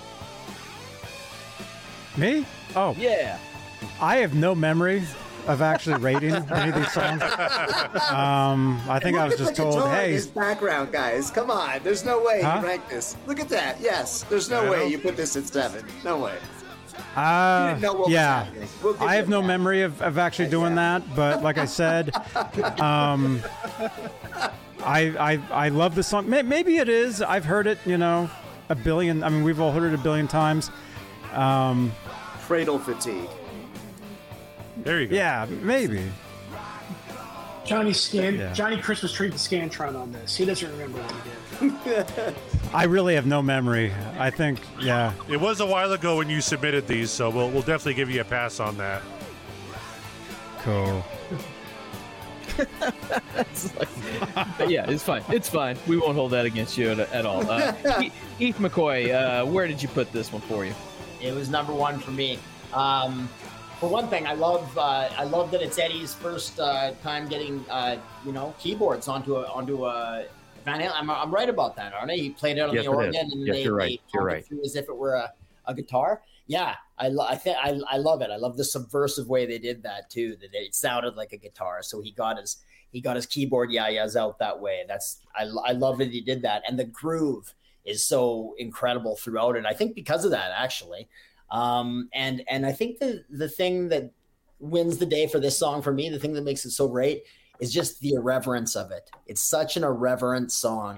Me? Oh. Yeah. I have no memory of actually rating any of these songs. I think I was just told, hey. His background, guys. Come on. There's no way you rank this. Look at that. Yes. There's no way you put this at 7. No way. Yeah. I have no memory of actually doing that, but like I said, I love this song. Maybe it is. I've heard it, a billion. I mean, we've all heard it a billion times. Cradle fatigue. There you go. Yeah, maybe. Johnny Christmas treated the Scantron on this. He doesn't remember what he did. I really have no memory. I think, yeah. It was a while ago when you submitted these, so we'll definitely give you a pass on that. Cool. Yeah, it's fine. It's fine. We won't hold that against you at all. Heath McCoy, where did you put this one for you? It was number 1 for me. For one thing, I love that it's Eddie's first time getting keyboards onto a Van Halen. I'm right about that, aren't I? He played it on the organ, and you're right. You're right. As if it were a guitar. Yeah, I love it. I love the subversive way they did that too. That it sounded like a guitar. So he got his keyboard yayas out that way. I love that he did that, and the groove is so incredible throughout it. I think because of that, actually. And I think the thing that wins the day for this song for me, the thing that makes it so great, is just the irreverence of it. It's such an irreverent song.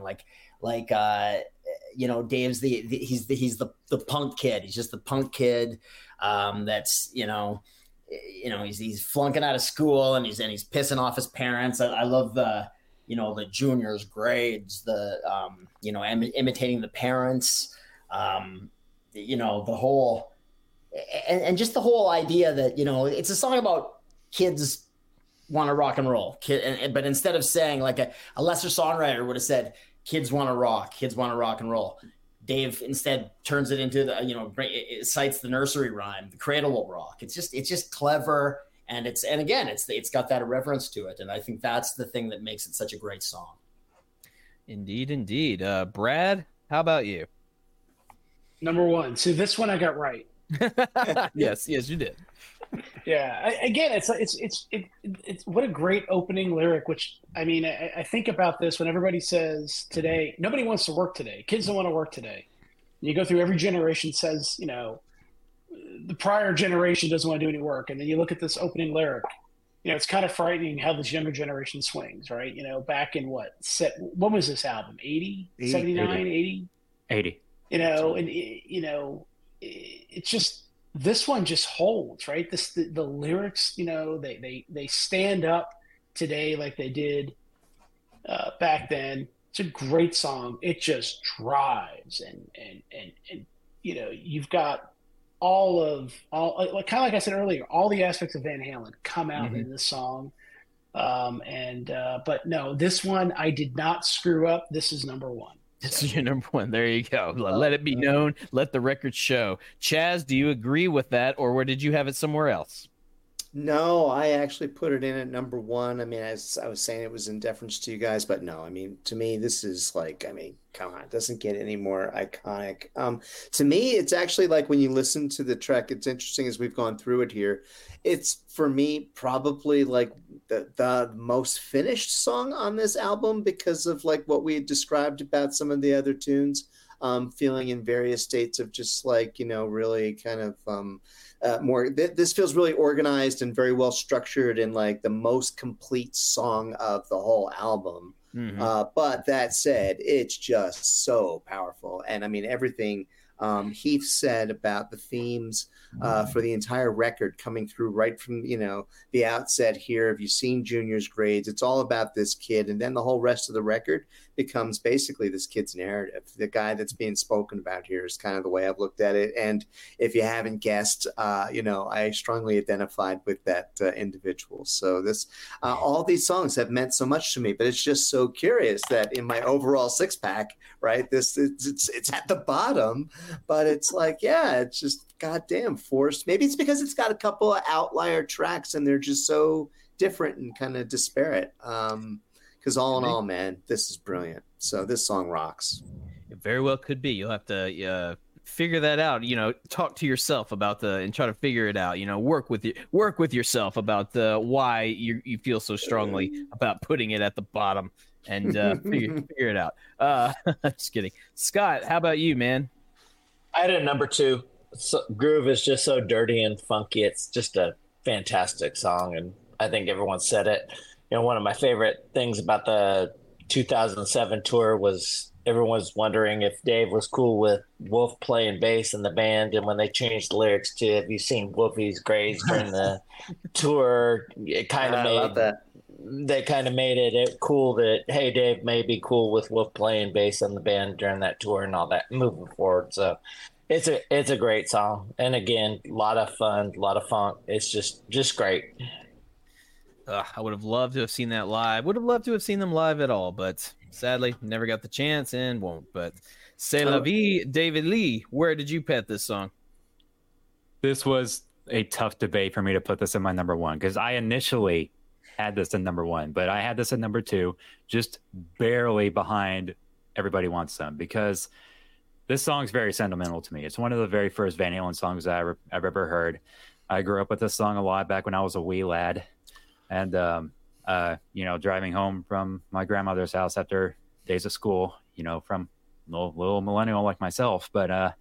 Dave's he's the punk kid. He's just the punk kid. That's he's flunking out of school and he's pissing off his parents. I love the juniors' grades, imitating the parents, the whole. And just the whole idea that, it's a song about kids want to rock and roll. But instead of saying like a lesser songwriter would have said, kids want to rock and roll. Dave instead turns it into it cites the nursery rhyme, the cradle will rock. It's just clever. And it's got that irreverence to it. And I think that's the thing that makes it such a great song. Indeed. Brad, how about you? Number 1. So this one I got right. Yes, you did. Yeah, it's what a great opening lyric. Which I mean, I think about this when everybody says today, nobody wants to work today. Kids don't want to work today. And you go through every generation says, the prior generation doesn't want to do any work, and then you look at this opening lyric. It's kind of frightening how this younger generation swings, right? Back in what was this album? 80, 79, 80? 80. It's just this one just holds, right? The lyrics, they stand up today like they did back then. It's a great song. It just drives, and you've got all kind of like I said earlier, all the aspects of Van Halen come out in this song. But no, this one I did not screw up. This is number 1. This is your number 1. There you go. Let it be known. Let the record show. Chaz, do you agree with that, or where did you have it somewhere else? No, I actually put it in at number 1. I mean, as I was saying, it was in deference to you guys, but no, I mean, to me, this is come on, it doesn't get any more iconic. To me, it's actually like when you listen to the track, it's interesting as we've gone through it here. It's, for me, probably like the most finished song on this album because of like what we had described about some of the other tunes, feeling in various states of just really kind of more. This feels really organized and very well structured and like the most complete song of the whole album. But that said, it's just so powerful. And I mean, everything Heath said about the themes for the entire record coming through right from, the outset here. Have you seen Junior's grades? It's all about this kid. And then the whole rest of the record becomes basically this kid's narrative. The guy that's being spoken about here is kind of the way I've looked at it. And if you haven't guessed, I strongly identified with that individual. So all these songs have meant so much to me, but it's just so curious that in my overall 6-pack, right, it's at the bottom, but it's like, yeah, it's just goddamn forced. Maybe it's because it's got a couple of outlier tracks and they're just so different and kind of disparate. Because all in all, man, this is brilliant. So this song rocks. It very well could be. You'll have to figure that out. Talk to yourself about and try to figure it out. Work with yourself about why you feel so strongly about putting it at the bottom, and figure it out. Just kidding. Scott, how about you, man? I had a number 2. Groove is just so dirty and funky. It's just a fantastic song, and I think everyone said it. One of my favorite things about the 2007 tour was everyone was wondering if Dave was cool with Wolf playing bass in the band. And when they changed the lyrics to "Have you seen Wolfie's grades" during the tour, it kind of made it cool that, hey, Dave may be cool with Wolf playing bass in the band during that tour and all that moving forward. So it's a great song. And again, a lot of fun, a lot of funk. It's just great. I would have loved to have seen that live. Would have loved to have seen them live at all, but sadly, never got the chance and won't. But C'est la vie, David Lee. Where did you pet this song? This was a tough debate for me to put this in my number 1 because I initially had this in number 1, but I had this in number 2, just barely behind Everybody Wants Some, because this song's very sentimental to me. It's one of the very first Van Halen songs I've ever heard. I grew up with this song a lot back when I was a wee lad. And, driving home from my grandmother's house after days of school, from a little millennial like myself. But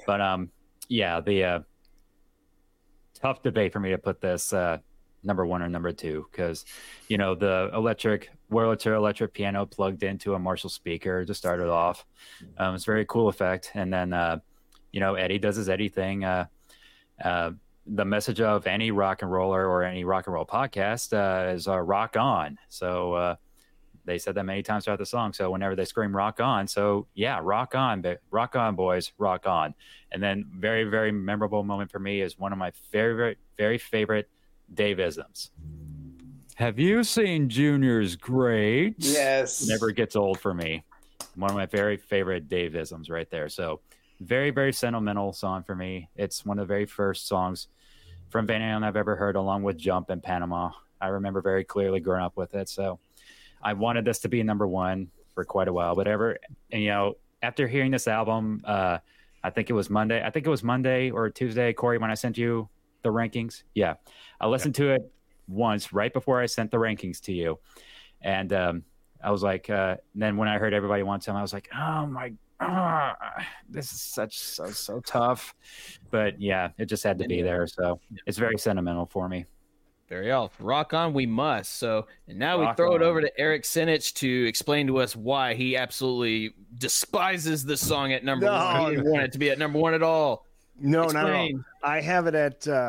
the tough debate for me to put this number 1 or number 2, because, the electric piano plugged into a Marshall speaker to start it off. It's a very cool effect. And then, Eddie does his Eddie thing. The message of any rock and roller or any rock and roll podcast is rock on. So they said that many times throughout the song. So whenever they scream rock on, so yeah, rock on boys, rock on. And then very, very memorable moment for me is one of my very, very, very favorite Dave-isms. Have you seen Junior's grades? Yes. Never gets old for me. One of my very favorite Dave-isms right there. So very, very sentimental song for me. It's one of the very first songs from Van Halen I've ever heard, along with Jump and Panama. I remember very clearly growing up with it. So I wanted this to be number 1 for quite a while. But after hearing this album, I think it was Monday or Tuesday, Corey, when I sent you the rankings. Yeah. I listened to it once right before I sent the rankings to you. And I was like, then when I heard Everybody Wants Some, I was like, oh my this is so tough. But yeah, it just had to be there. So it's very sentimental for me. Very well. Rock on we must. So, and now we throw it over to Eric Sinich to explain to us why he absolutely despises this song at number 1. He didn't want it to be at number 1 at all. No, not at all. I have it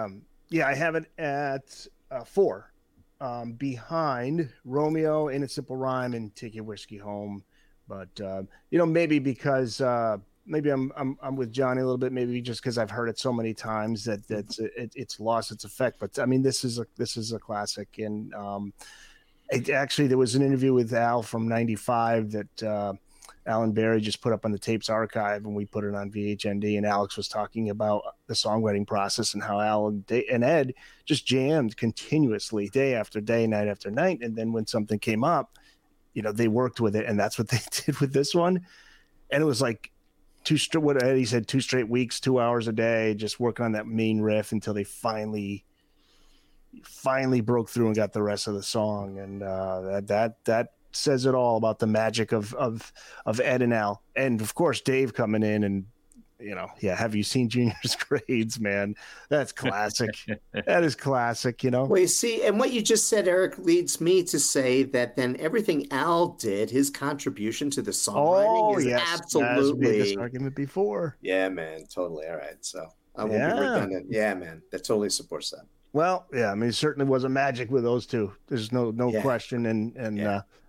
at 4, behind Romeo, In a Simple Rhyme, and Take Your Whiskey Home. But maybe because maybe I'm with Johnny a little bit. Maybe just because I've heard it so many times that it's lost its effect. But I mean, this is a classic. And there was an interview with Al from '95 that Alan Berry just put up on the Tapes Archive, and we put it on VHND. And Alex was talking about the songwriting process and how Al and Ed just jammed continuously, day after day, night after night. And then when something came up, they worked with it, and that's what they did with this one. And it was like what Eddie said, 2 straight weeks, 2 hours a day, just working on that main riff until they finally broke through and got the rest of the song. And that says it all about the magic of Ed and Al, and of course Dave coming in and have you seen Junior's grades, man? That's classic. That is classic, Well, you see, and what you just said, Eric, leads me to say that then everything Al did, his contribution to the songwriting is absolutely. I've made this argument before. Yeah, man, totally. All right, so I won't be redundant. Yeah, man, that totally supports that. Well, yeah, I mean, it certainly was a magic with those two. There's no question, and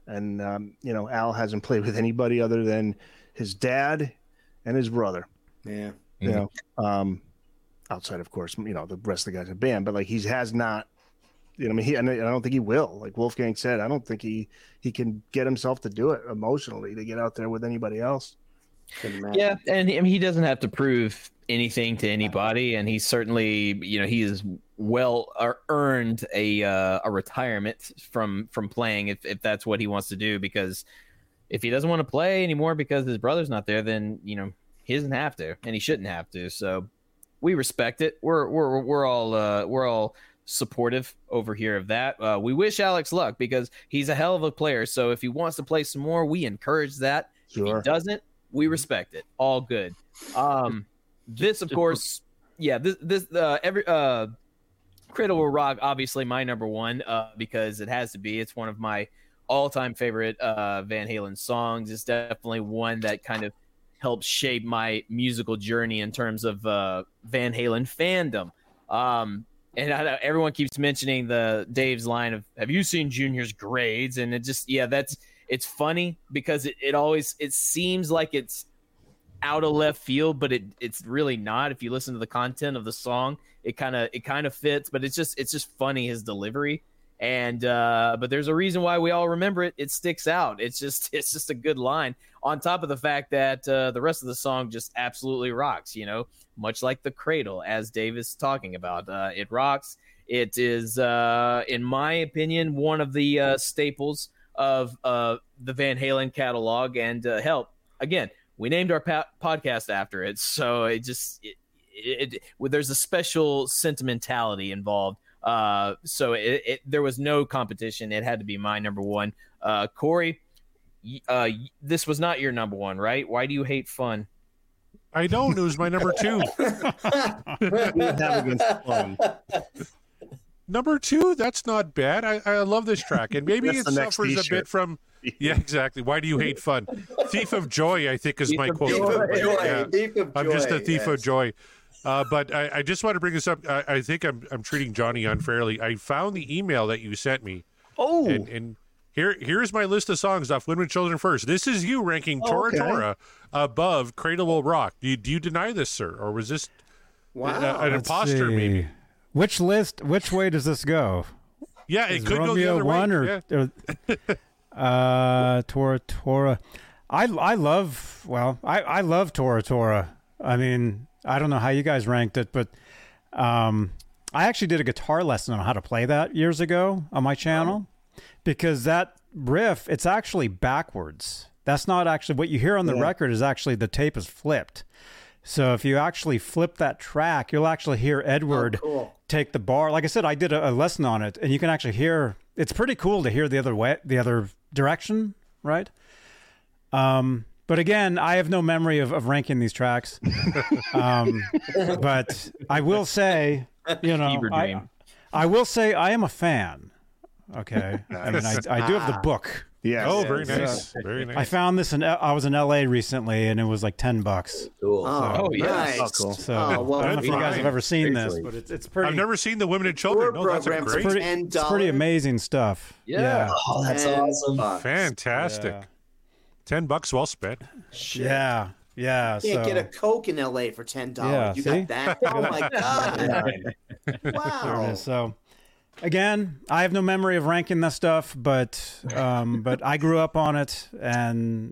And Al hasn't played with anybody other than his dad and his brother. Yeah. Outside, of course, the rest of the guys in the band, but like he has not. I don't think he will. Like Wolfgang said, I don't think he can get himself to do it emotionally to get out there with anybody else. Yeah, and he doesn't have to prove anything to anybody, and he certainly, he has well earned a retirement from playing if that's what he wants to do. Because if he doesn't want to play anymore because his brother's not there, then he doesn't have to, and he shouldn't have to. So we respect it. We're all supportive over here of that. We wish Alex luck because he's a hell of a player. So if he wants to play some more, we encourage that. If he doesn't, we respect it. All good. This, of course, Cradle Will Rock, obviously my number one, because it has to be. It's one of my all-time favorite Van Halen songs. It's definitely one that kind of helped shape my musical journey in terms of Van Halen fandom. And I know everyone keeps mentioning Dave's line of, have you seen Junior's grades? And it just, it's funny because it seems like it's out of left field, but it's really not. If you listen to the content of the song, it kind of fits, but it's just funny, his delivery. And but there's a reason why we all remember it. It sticks out. It's just a good line, on top of the fact that the rest of the song just absolutely rocks, much like the Cradle, as Dave is talking about. It rocks. It is, in my opinion, one of the staples of the Van Halen catalog. And help, again, we named our podcast after it, so there's a special sentimentality involved. So there was no competition. It had to be my number one. Corey, this was not your number one, right? Why do you hate fun? I don't. It was my number two. Number two, that's not bad. I love this track, and maybe it suffers a bit from. Yeah, exactly. Why do you hate fun? Thief of Joy, I think, is my quote. Thief of Joy. I'm just a thief of joy. But I just want to bring this up. I think I'm treating Johnny unfairly. I found the email that you sent me. Oh, and here's my list of songs off Women, Children First. This is you ranking Tora Tora above Cradle Will Rock. Do you deny this, sir, or was this an imposter? Maybe. Which list? Which way does this go? Yeah, it could go the other way. Tora. I love Tora Tora. I mean, I don't know how you guys ranked it, but I actually did a guitar lesson on how to play that years ago on my channel, because that riff, it's actually backwards. That's not actually what you hear on the record. Is actually the tape is flipped. So if you actually flip that track, you'll actually hear Edward take the bar. Like I said, I did a lesson on it, and you can actually hear. It's pretty cool to hear the other direction, right? But again, I have no memory of ranking these tracks. But I will say, I will say I am a fan. Okay. I mean, I do have the book. Yeah. Oh, very nice. Very nice. I found this I was in LA recently, and it was like $10. Cool. Nice. Oh, cool. So I don't know if you guys have ever seen this, but it's pretty. I've never seen the Women and Children. No, that's great. It's pretty amazing stuff. Yeah. Oh, that's awesome. Fantastic. Yeah. $10 well spent. Yeah. Yeah. You can't get a Coke in LA for $10. Yeah, You see? got that? Oh my God. Wow. There it is. So again, I have no memory of ranking that stuff, but I grew up on it, and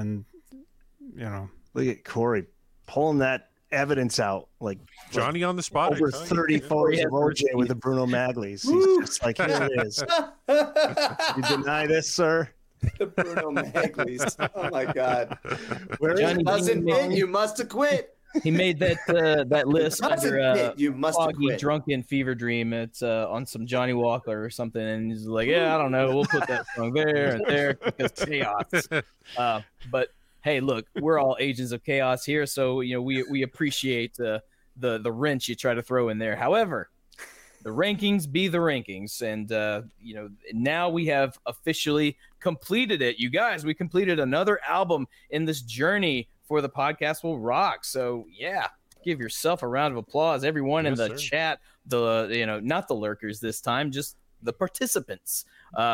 look at Corey pulling that evidence out, like Johnny on the spot. Over 30 photos of OJ with the Bruno Magli's. He's just like, here it is. You deny this, sir? The Bruno Magli's. Oh my God. Where Johnny doesn't fit. You must have quit. He made that list under you must have Foggy quit. Drunken Fever Dream. It's on some Johnny Walker or something, and he's like, yeah, I don't know, we'll put that song there and there because chaos. But hey, look, we're all agents of chaos here, so we appreciate the wrench you try to throw in there. However, the rankings be the rankings, and now we have officially completed it. You guys, we completed another album in this journey for the Podcast Will Rock. So yeah, give yourself a round of applause, everyone in the chat. Not the lurkers this time, just the participants.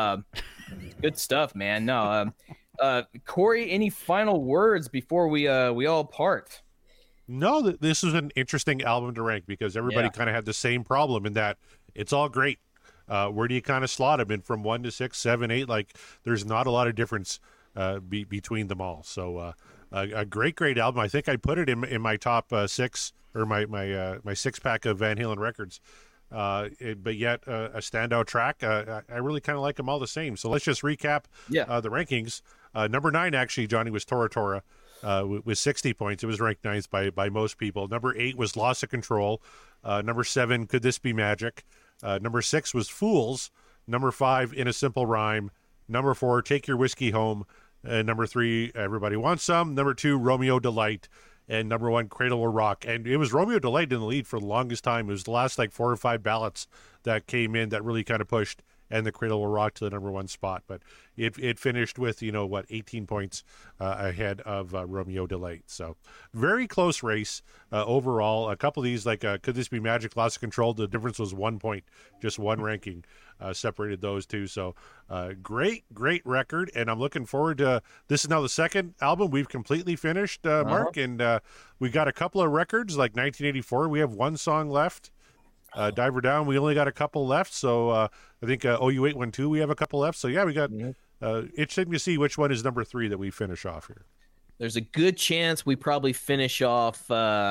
Good stuff, man. No, Corey, any final words before we all part? No, this is an interesting album to rank because everybody kind of had the same problem in that it's all great. Where do you kind of slot them in from 1 to 6, 7, 8? Like, there's not a lot of difference between them all. So a great album. I think I put it in my top 6 or my 6-pack of Van Halen records. But yet a standout track. I really kind of like them all the same. So let's just recap the rankings. Number 9, actually, Johnny, was Tora Tora with 60 points. It was ranked 9th by most people. Number 8 was Loss of Control. Number 7, Could This Be Magic? Number 6 was Fools. Number 5, In a Simple Rhyme. Number 4, Take Your Whiskey Home. And number 3, Everybody Wants Some. Number 2, Romeo Delight. And number 1, Cradle Will Rock. And it was Romeo Delight in the lead for the longest time. It was the last 4 or 5 ballots that came in that really kind of pushed and the Cradle Will Rock to the number 1 spot. But it finished with, 18 points ahead of Romeo Delight. So very close race overall. A couple of these, Could This Be Magic, Loss of Control, the difference was 1 point, just one ranking separated those two. So great record. And I'm looking forward to, this is now the second album we've completely finished, Mark. And we got a couple of records, like 1984. We have 1 song left. Diver Down, we only got a couple left, so I think OU812, we have a couple left. So yeah, we got interesting to see which one is number 3 that we finish off here. There's a good chance we probably finish off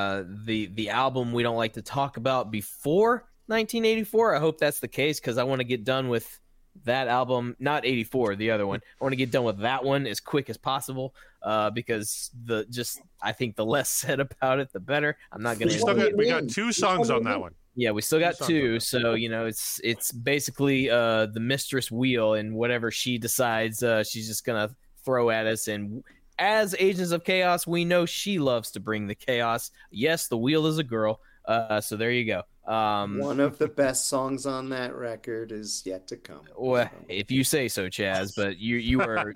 the album we don't like to talk about before 1984. I hope that's the case because I want to get done with that album, not 84, the other one. I want to get done with that one as quick as possible because I think the less said about it, the better. I'm not going to. We got 2 songs on that one. Yeah, we still got 2, so it's basically the mistress wheel, and whatever she decides, she's just gonna throw at us. And as Agents of Chaos, we know she loves to bring the chaos. Yes, the wheel is a girl, so there you go. One of the best songs on that record is yet to come. Well, if you say so, Chaz, but you are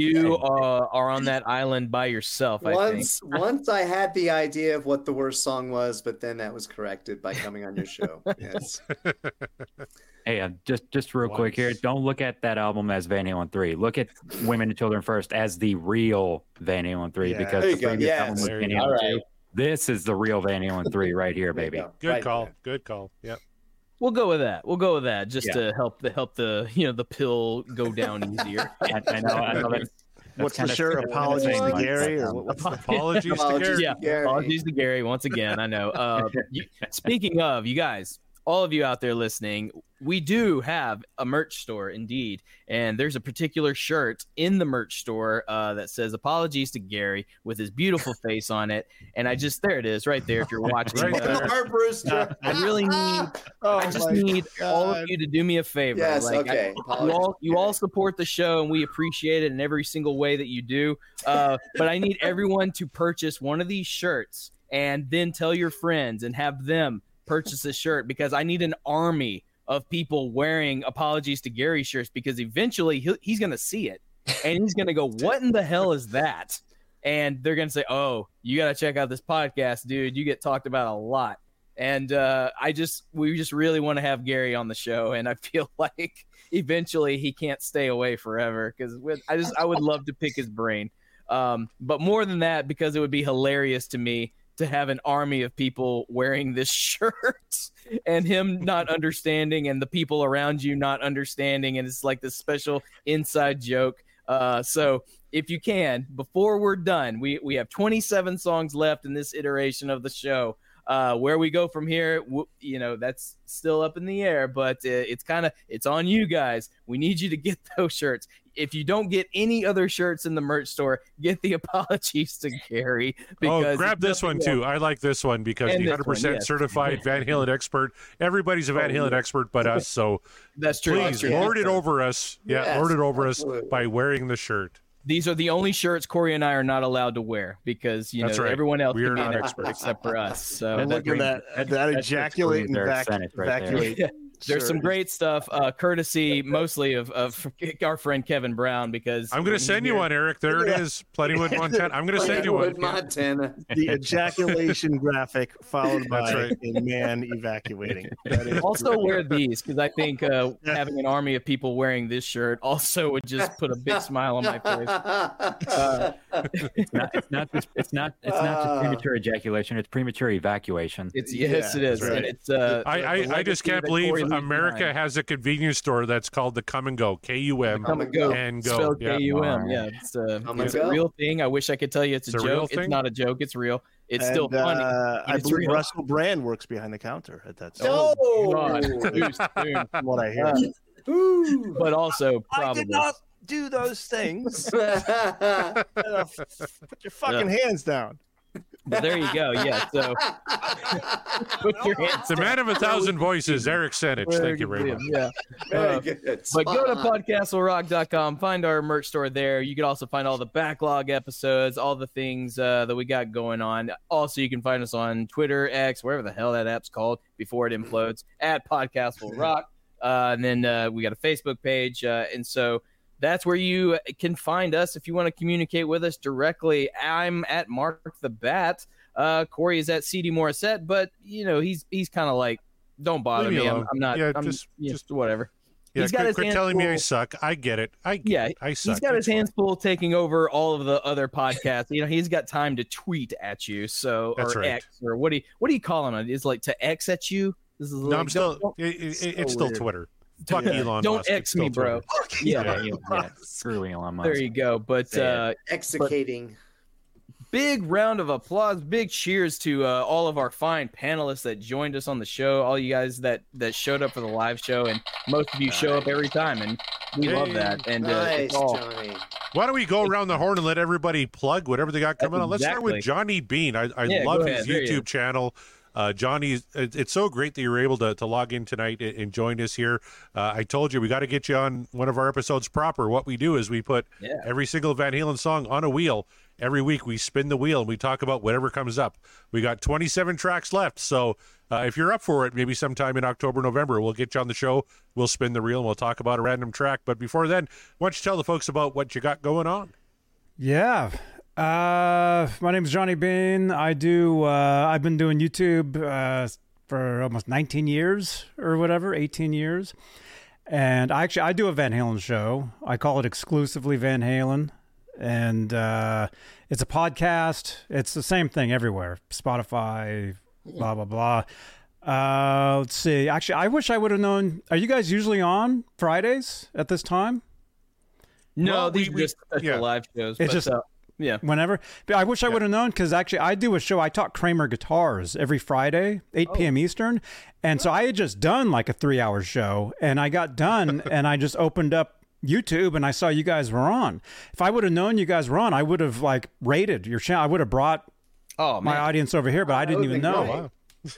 on that island by yourself. Once I had the idea of what the worst song was, but then that was corrected by coming on your show. Yes. Hey, just real quick here. Don't look at that album as Van Halen 3. Look at Women and Children First as the real Van Halen 3 because the previous album was Van Halen 2. This is the real Van Halen 3 right here, baby. Good call. Yep. We'll go with that just to help the the pill go down easier. I know what's for sure? Apologies to Gary. Apologies to Gary. Yeah, apologies to Gary once again. I know. Speaking of, you guys, all of you out there listening, we do have a merch store indeed, and there's a particular shirt in the merch store that says "Apologies to Gary" with his beautiful face on it, and there it is right there. If you're watching, I really need, need all of you to do me a favor. Yes, okay. You all support the show, and we appreciate it in every single way that you do. But I need everyone to purchase one of these shirts, and then tell your friends and have them purchase a shirt because I need an army of people wearing Apologies to Gary shirts because eventually he's going to see it and he's going to go, what in the hell is that? And they're going to say, oh, you got to check out this podcast, dude. You get talked about a lot. And we just really want to have Gary on the show. And I feel like eventually he can't stay away forever because I would love to pick his brain. But more than that, because it would be hilarious to me to have an army of people wearing this shirt and him not understanding and the people around you not understanding. And it's like this special inside joke. So if you can, before we're done, we have 27 songs left in this iteration of the show. Where we go from here, that's still up in the air, but it's on you guys. We need you to get those shirts. If you don't get any other shirts in the merch store, get the Apologies to Gary. Because grab this one too. I like this one because the 100% certified Van Halen expert. Everybody's a Van Halen expert but us. So that's true. Please lord it over us. Yeah, lord it over us by wearing the shirt. These are the only shirts Corey and I are not allowed to wear because everyone else can be an expert except for us. So look at that ejaculate and evacuate. There's some great stuff, courtesy mostly of our friend Kevin Brown, because I'm going to send you one, Eric. There it is, Plentywood, Montana. I'm going to send you one. Montana. The ejaculation graphic followed by a man evacuating. That is also wear these, because I think having an army of people wearing this shirt also would just put a big smile on my face. It's not just premature ejaculation. It's premature evacuation. It is. Right. And it's I just can't believe America has a convenience store that's called the Come and Go, K-U-M, Come and Go. and Go. Spelled K-U-M. Yeah, it's a real thing. I wish I could tell you it's a joke. It's not a joke. It's real. It's still funny. I believe real. Russell Brand works behind the counter at that Oh, God. From what I hear. But also I probably did not do those things. Put your fucking hands down. But there you go. Yeah. So put your hands The man of 1,000 voices, Eric Senich. Thank you very much. Yeah. But go to podcastwillrock.com, find our merch store there. You can also find all the backlog episodes, all the things that we got going on. Also, you can find us on Twitter, X, wherever the hell that app's called before it implodes, at Podcast Will Rock. And then we got a Facebook page. And so that's where you can find us if you want to communicate with us directly. I'm at Mark the Bat. Corey is at CD Morissette, but he's kind of like, don't bother me. I'm not. Yeah, I'm just whatever. Yeah, He's got his quit hands telling me I full. suck. I get it. I suck. He's got his hands full taking over all of the other podcasts. He's got time to tweet at you. So That's or right. X or what do you call him? Is like to X at you? This is No, like, I'm still. don't- It's still weird. Twitter. Fuck Elon Don't Musk. X It's still me, bro. Twitter. Yeah. Screw Elon Musk. There you go. But executing. Big round of applause, big cheers to all of our fine panelists that joined us on the show, all you guys that showed up for the live show, and most of you show up every time, and we love that. And it's all, Johnny. Why don't we go around the horn and let everybody plug whatever they got coming on? Let's start with Exactly. Johnny Bean. I Yeah, love go his ahead. There you YouTube channel. Johnny, it's so great that you were able to log in tonight and join us here. I told you we got to get you on one of our episodes proper. What we do is we put every single Van Halen song on a wheel. Every week we spin the wheel and we talk about whatever comes up. We got 27 tracks left, so if you're up for it, maybe sometime in October, November, we'll get you on the show. We'll spin the reel and we'll talk about a random track. But before then, why don't you tell the folks about what you got going on? Yeah. My name's Johnny Bean. I've been doing YouTube for almost 19 years or whatever, 18 years. And I do a Van Halen show. I call it exclusively Van Halen. And it's a podcast. It's the same thing everywhere. Spotify, blah, blah, blah. Let's see. Actually, I wish I would have known. Are you guys usually on Fridays at this time? no, Well, these are just special live shows. It's but, just yeah. whenever. But I wish I would have known, because actually I do a show. I talk Kramer guitars every Friday, 8 p.m. Eastern. And so I had just done like a 3-hour show, and I got done and I just opened up YouTube and I saw you guys were on. If I would have known you guys were on, I would have like rated your channel. I would have brought my audience over here, but I didn't even know.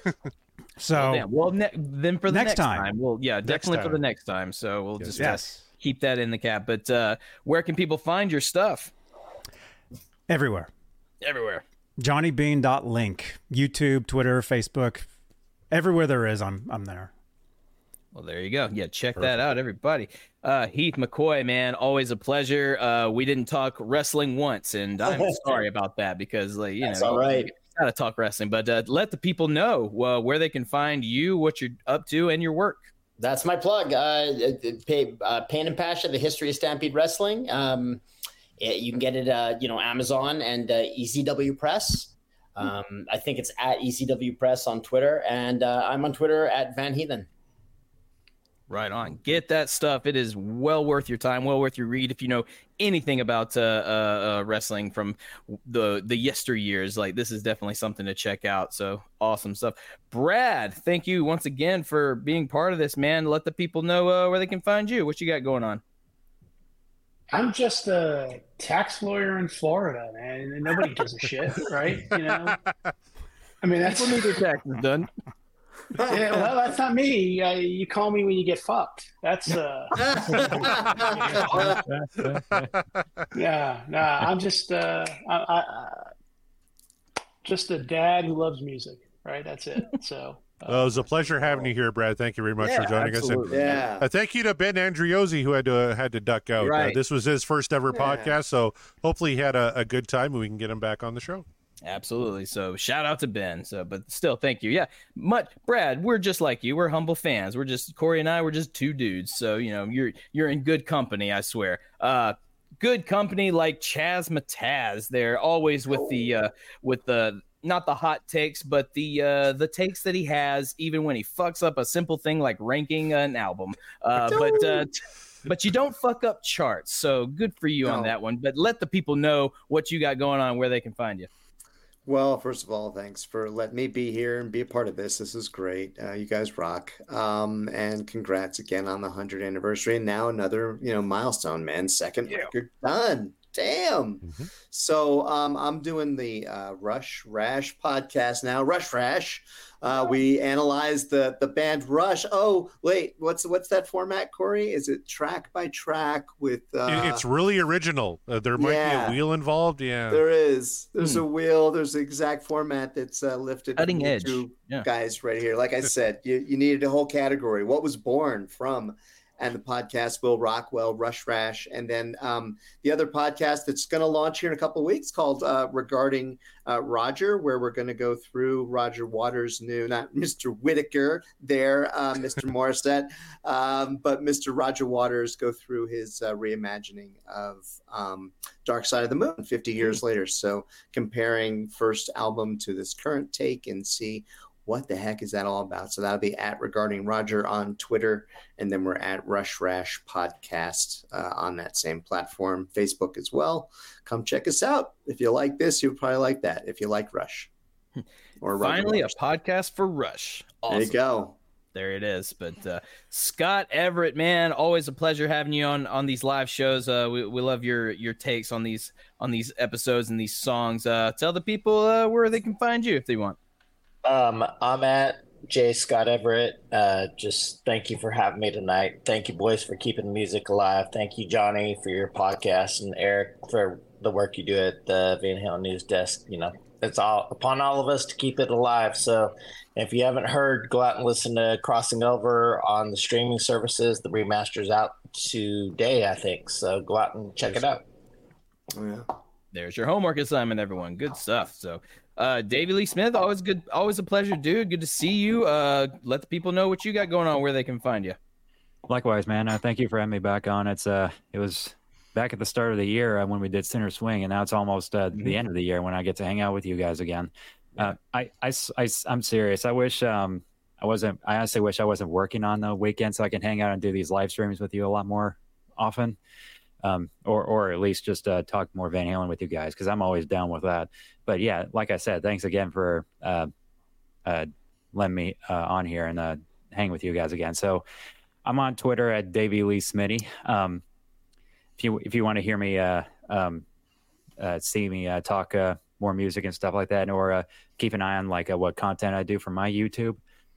So then for the next time, we'll definitely for time. the next time. So we'll just Yes. keep that in the cap. But where can people find your stuff? Everywhere. Everywhere. JohnnyBean.link. YouTube, Twitter, Facebook. Everywhere there is, I'm there. Well, there you go. Yeah, check that out, everybody. Heath McCoy, man, always a pleasure. We didn't talk wrestling once, and I'm sorry about that, because That's all right. Got to talk wrestling, but let the people know where they can find you, what you're up to, and your work. That's my plug. Pain and Passion, The History of Stampede Wrestling. You can get it, Amazon and ECW Press. I think it's at ECW Press on Twitter, and I'm on Twitter at Van Heathen. Right on. Get that stuff. It is well worth your time, well worth your read. If you know anything about wrestling from the yesteryears, like this is definitely something to check out. So awesome stuff. Brad, thank you once again for being part of this, man. Let the people know where they can find you. What you got going on? I'm just a tax lawyer in Florida, man. And nobody gives a shit, right? I mean, that's people need their taxes done. Yeah, well, that's not me. You call me when you get fucked. That's I'm just just a dad who loves music, right? That's it. So It was a pleasure having you here, Brad. Thank you very much for joining us. And, thank you to Ben Andriozzi, who had to duck out. Right. This was his first ever podcast, so hopefully he had a good time and we can get him back on the show. Absolutely. So shout out to Ben. So, but still, thank you. Yeah, Brad, we're just like you. We're humble fans. Corey and I. We're just two dudes. So you're in good company. I swear. Good company like Chaz Mataz. They're always with the not the hot takes, but the takes that he has, even when he fucks up a simple thing like ranking an album. But you don't fuck up charts. So good for you on that one. But let the people know what you got going on, where they can find you. Well, first of all, thanks for letting me be here and be a part of this. This is great. You guys rock. And congrats again on the 100th anniversary. And now another, milestone, man. Second record done. Damn. Mm-hmm. So I'm doing the Rush Rash podcast now. Rush Rash. We analyzed the band Rush. Oh, wait, what's that format, Corey? Is it track by track with it's really original. There might be a wheel involved. Yeah. There is. There's a wheel. There's the exact format that's lifted. Cutting edge. Guys right here. Like I said, you needed a whole category. What was born from and the podcast Will Rockwell, Rush Rash, and then the other podcast that's going to launch here in a couple of weeks called Regarding Roger, where we're going to go through Roger Waters' new, not Mr. Whitaker there, Mr. Morissette, but Mr. Roger Waters, go through his reimagining of Dark Side of the Moon 50 years later. So comparing first album to this current take and see what the heck is that all about? So that'll be at Regarding Roger on Twitter. And then we're at Rush Rash Podcast on that same platform, Facebook as well. Come check us out. If you like this, you'll probably like that. If you like Rush. Or finally, a podcast for Rush. Awesome. There you go. There it is. But Scott Everett, man, always a pleasure having you on these live shows. We love your takes on these episodes and these songs. Tell the people where they can find you if they want. I'm at J. Scott Everett. Just thank you for having me tonight. Thank you, boys, for keeping the music alive. Thank you, Johnny, for your podcast, and Eric for the work you do at the Van Halen News Desk. It's all upon all of us to keep it alive. So if you haven't heard, go out and listen to Crossing Over on the streaming services. The remaster's out today, I think. So go out and check it out. Yeah. There's your homework assignment, everyone. Good stuff. So Davey Lee Smith, always a pleasure, dude. Good to see you. Let the people know what you got going on, where they can find you. Likewise, man. Thank you for having me back on. It was back at the start of the year when we did Center Swing, and now it's almost the end of the year when I get to hang out with you guys again. I'm serious. I wish I honestly wish I wasn't working on the weekend so I can hang out and do these live streams with you a lot more often. Or at least just talk more Van Halen with you guys, because I'm always down with that. But yeah, like I said, thanks again for letting me on here and hang with you guys again. So I'm on Twitter at Davey Lee Smitty. If you want to hear me see me talk more music and stuff like that, or keep an eye on what content I do for my YouTube,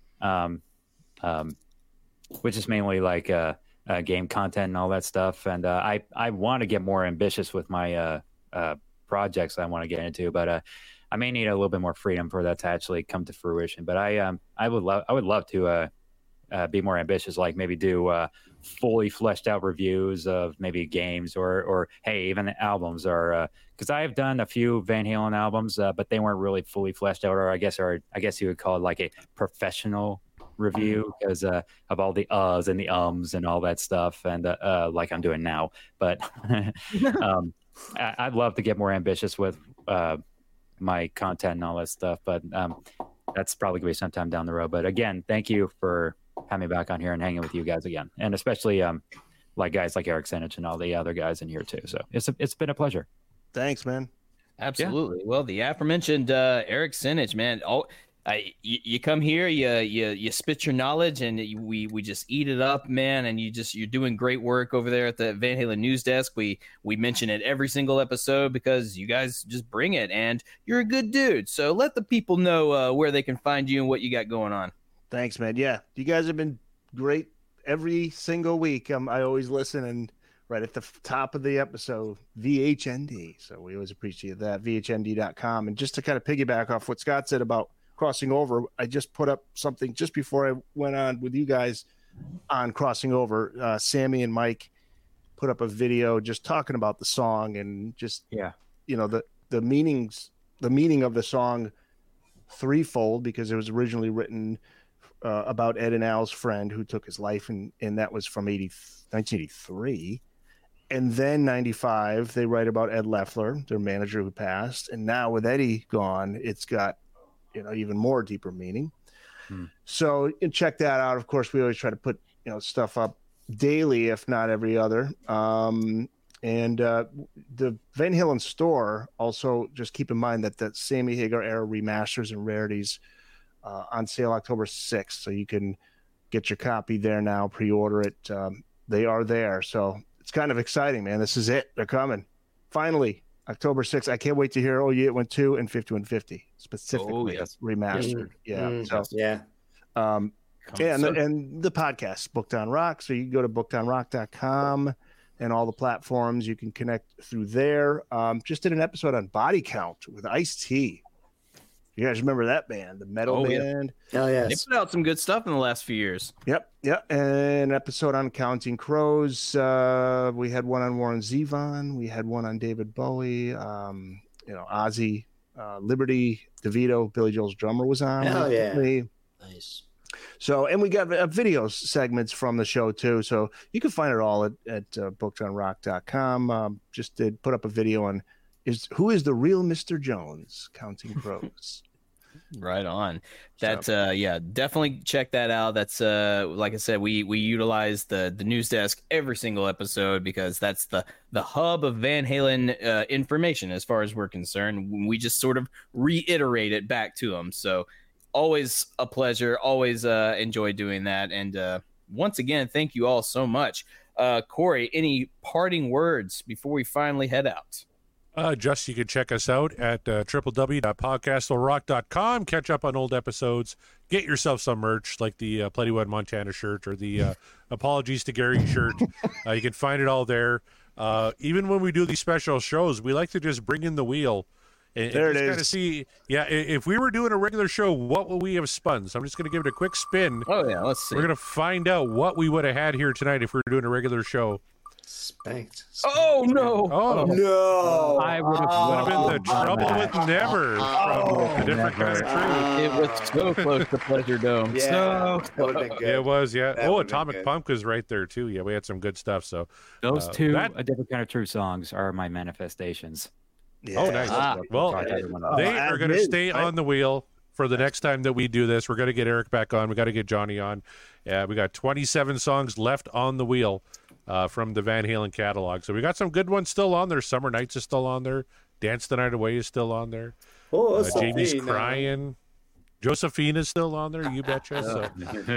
which is mainly game content and all that stuff. And I want to get more ambitious with my projects I want to get into, but I may need a little bit more freedom for that to actually come to fruition. But I would love to be more ambitious, like maybe do fully fleshed out reviews of maybe games or hey, even albums, or because I have done a few Van Halen albums, but they weren't really fully fleshed out, or I guess you would call it like a professional review because of all the uhs and the ums and all that stuff, and like I'm doing now. But I'd love to get more ambitious with my content and all that stuff, but that's probably gonna be sometime down the road. But again, thank you for having me back on here and hanging with you guys again, and especially like guys like Eric Senich and all the other guys in here too. So it's been a pleasure. Thanks, man. Absolutely. Yeah. Well, the aforementioned Eric Senich, man. You come here, you spit your knowledge, and we just eat it up, man. And you're doing great work over there at the Van Halen News Desk. We mention it every single episode because you guys just bring it, and you're a good dude. So let the people know where they can find you and what you got going on. Thanks, man. Yeah, you guys have been great every single week. I always listen, and right at the top of the episode, VHND. So we always appreciate that, VHND.com. And just to kind of piggyback off what Scott said about Crossing Over, I just put up something just before I went on with you guys on Crossing Over. Sammy and Mike put up a video just talking about the song and just the meaning of the song threefold, because it was originally written about Ed and Al's friend who took his life, and that was from 1983. And then 95, they write about Ed Loeffler, their manager who passed. And now with Eddie gone, it's got, even more deeper meaning. So check that out. Of course, we always try to put, stuff up daily, if not every other. And the Van Halen store, also just keep in mind that Sammy Hagar era remasters and rarities on sale October 6th. So you can get your copy there now, pre-order it. They are there. So it's kind of exciting, man. This is it. They're coming. Finally, October 6th. I can't wait to hear Oh Yeah It Went 2 and 5150 specifically remastered. And the podcast, Booked on Rock. So you can go to bookedonrock.com and all the platforms. You can connect through there. Just did an episode on Body Count with Ice-T. You guys remember that band, the metal band? Oh, yes. They put out some good stuff in the last few years. Yep. And an episode on Counting Crows. We had one on Warren Zevon. We had one on David Bowie. Ozzy, Liberty, DeVito, Billy Joel's drummer was on. Oh, yeah. Nice. So, and we got video segments from the show too. So you can find it all at bookedonrock.com. Just did put up a video on who is the real Mr. Jones, Counting Crows. Right on. That definitely check that out. That's like I said, we utilize the news desk every single episode because that's the hub of Van Halen information as far as we're concerned. We just sort of reiterate it back to them. So always a pleasure. Always enjoy doing that. And once again, thank you all so much. Corey, any parting words before we finally head out? You can check us out at www.podcastlerock.com. Catch up on old episodes. Get yourself some merch like the Plentywood Montana shirt or the Apologies to Gary shirt. You can find it all there. Even when we do these special shows, we like to just bring in the wheel and there just it kind of is. see, if we were doing a regular show, what would we have spun? So I'm just going to give it a quick spin. Oh, yeah, let's see. We're going to find out what we would have had here tonight if we were doing a regular show. Spanked. Oh, no. Oh, no. I would have been the trouble with Never from A Different Kind of Truth. It was so close to Pleasure Dome. Yeah, So that would have been good. It was, yeah. That would've been Atomic good. Punk was right there, too. Yeah, we had some good stuff. So Those two that- A Different Kind of Truth songs are my manifestations. Oh, nice. Well, they are going to stay on the wheel for the next time that we do this. We're going to get Eric back on. We got to get Johnny on. We got 27 songs left on the wheel from the Van Halen catalog. So we got some good ones still on there. Summer Nights is still on there. Dance the Night Away is still on there. Oh, Jamie's Sophie, no. Crying. Josephine is still on there. You betcha. So,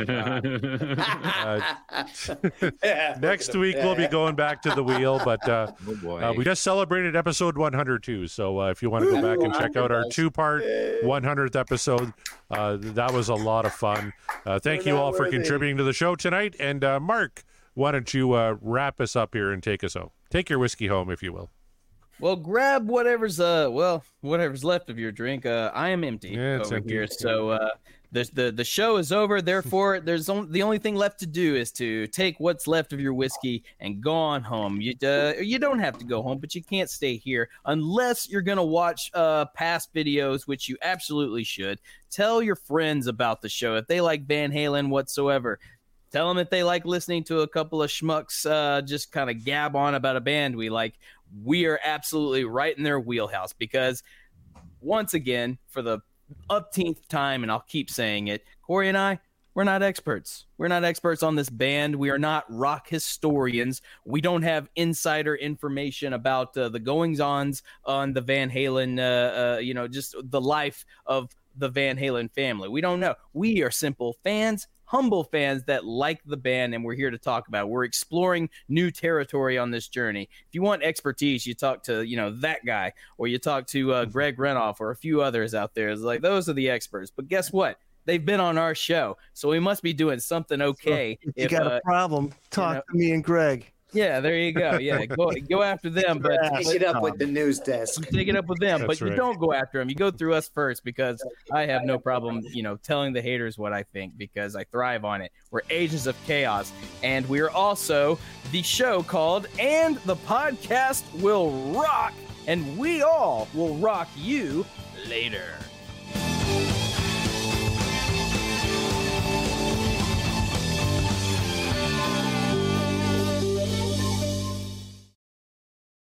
next week we'll be going back to the wheel, but we just celebrated episode 100 too. So if you want to go back and check out our 2-part 100th episode, that was a lot of fun. Thank you all for contributing to the show tonight. And Mark, why don't you wrap us up here and take us home? Take your whiskey home, if you will. Well, grab whatever's left of your drink. I am empty over empty. here, so the show is over. Therefore, the only thing left to do is to take what's left of your whiskey and go on home. You don't have to go home, but you can't stay here unless you're gonna watch past videos, which you absolutely should. Tell your friends about the show if they like Van Halen whatsoever. Tell them if they like listening to a couple of schmucks just kind of gab on about a band we like. We are absolutely right in their wheelhouse because, once again, for the upteenth time, and I'll keep saying it, Corey and I, we're not experts. We're not experts on this band. We are not rock historians. We don't have insider information about the goings-ons on the Van Halen, just the life of the Van Halen family. We don't know. We are simple fans, humble fans that like the band, and we're here to talk about it. We're exploring new territory on this journey. If you want expertise, you talk to that guy, or you talk to Greg Renoff or a few others out there. It's like those are the experts. But guess what? They've been on our show, so we must be doing something okay. You got a problem? Talk to me and Greg. Yeah, there you go. Yeah, go after them, but Take it up with the news desk. Take it up with them, That's but you right. don't go after them. You go through us first because I have no problem, telling the haters what I think because I thrive on it. We're Agents of Chaos, and we're also the show called And the Podcast Will Rock, and we all will rock you later.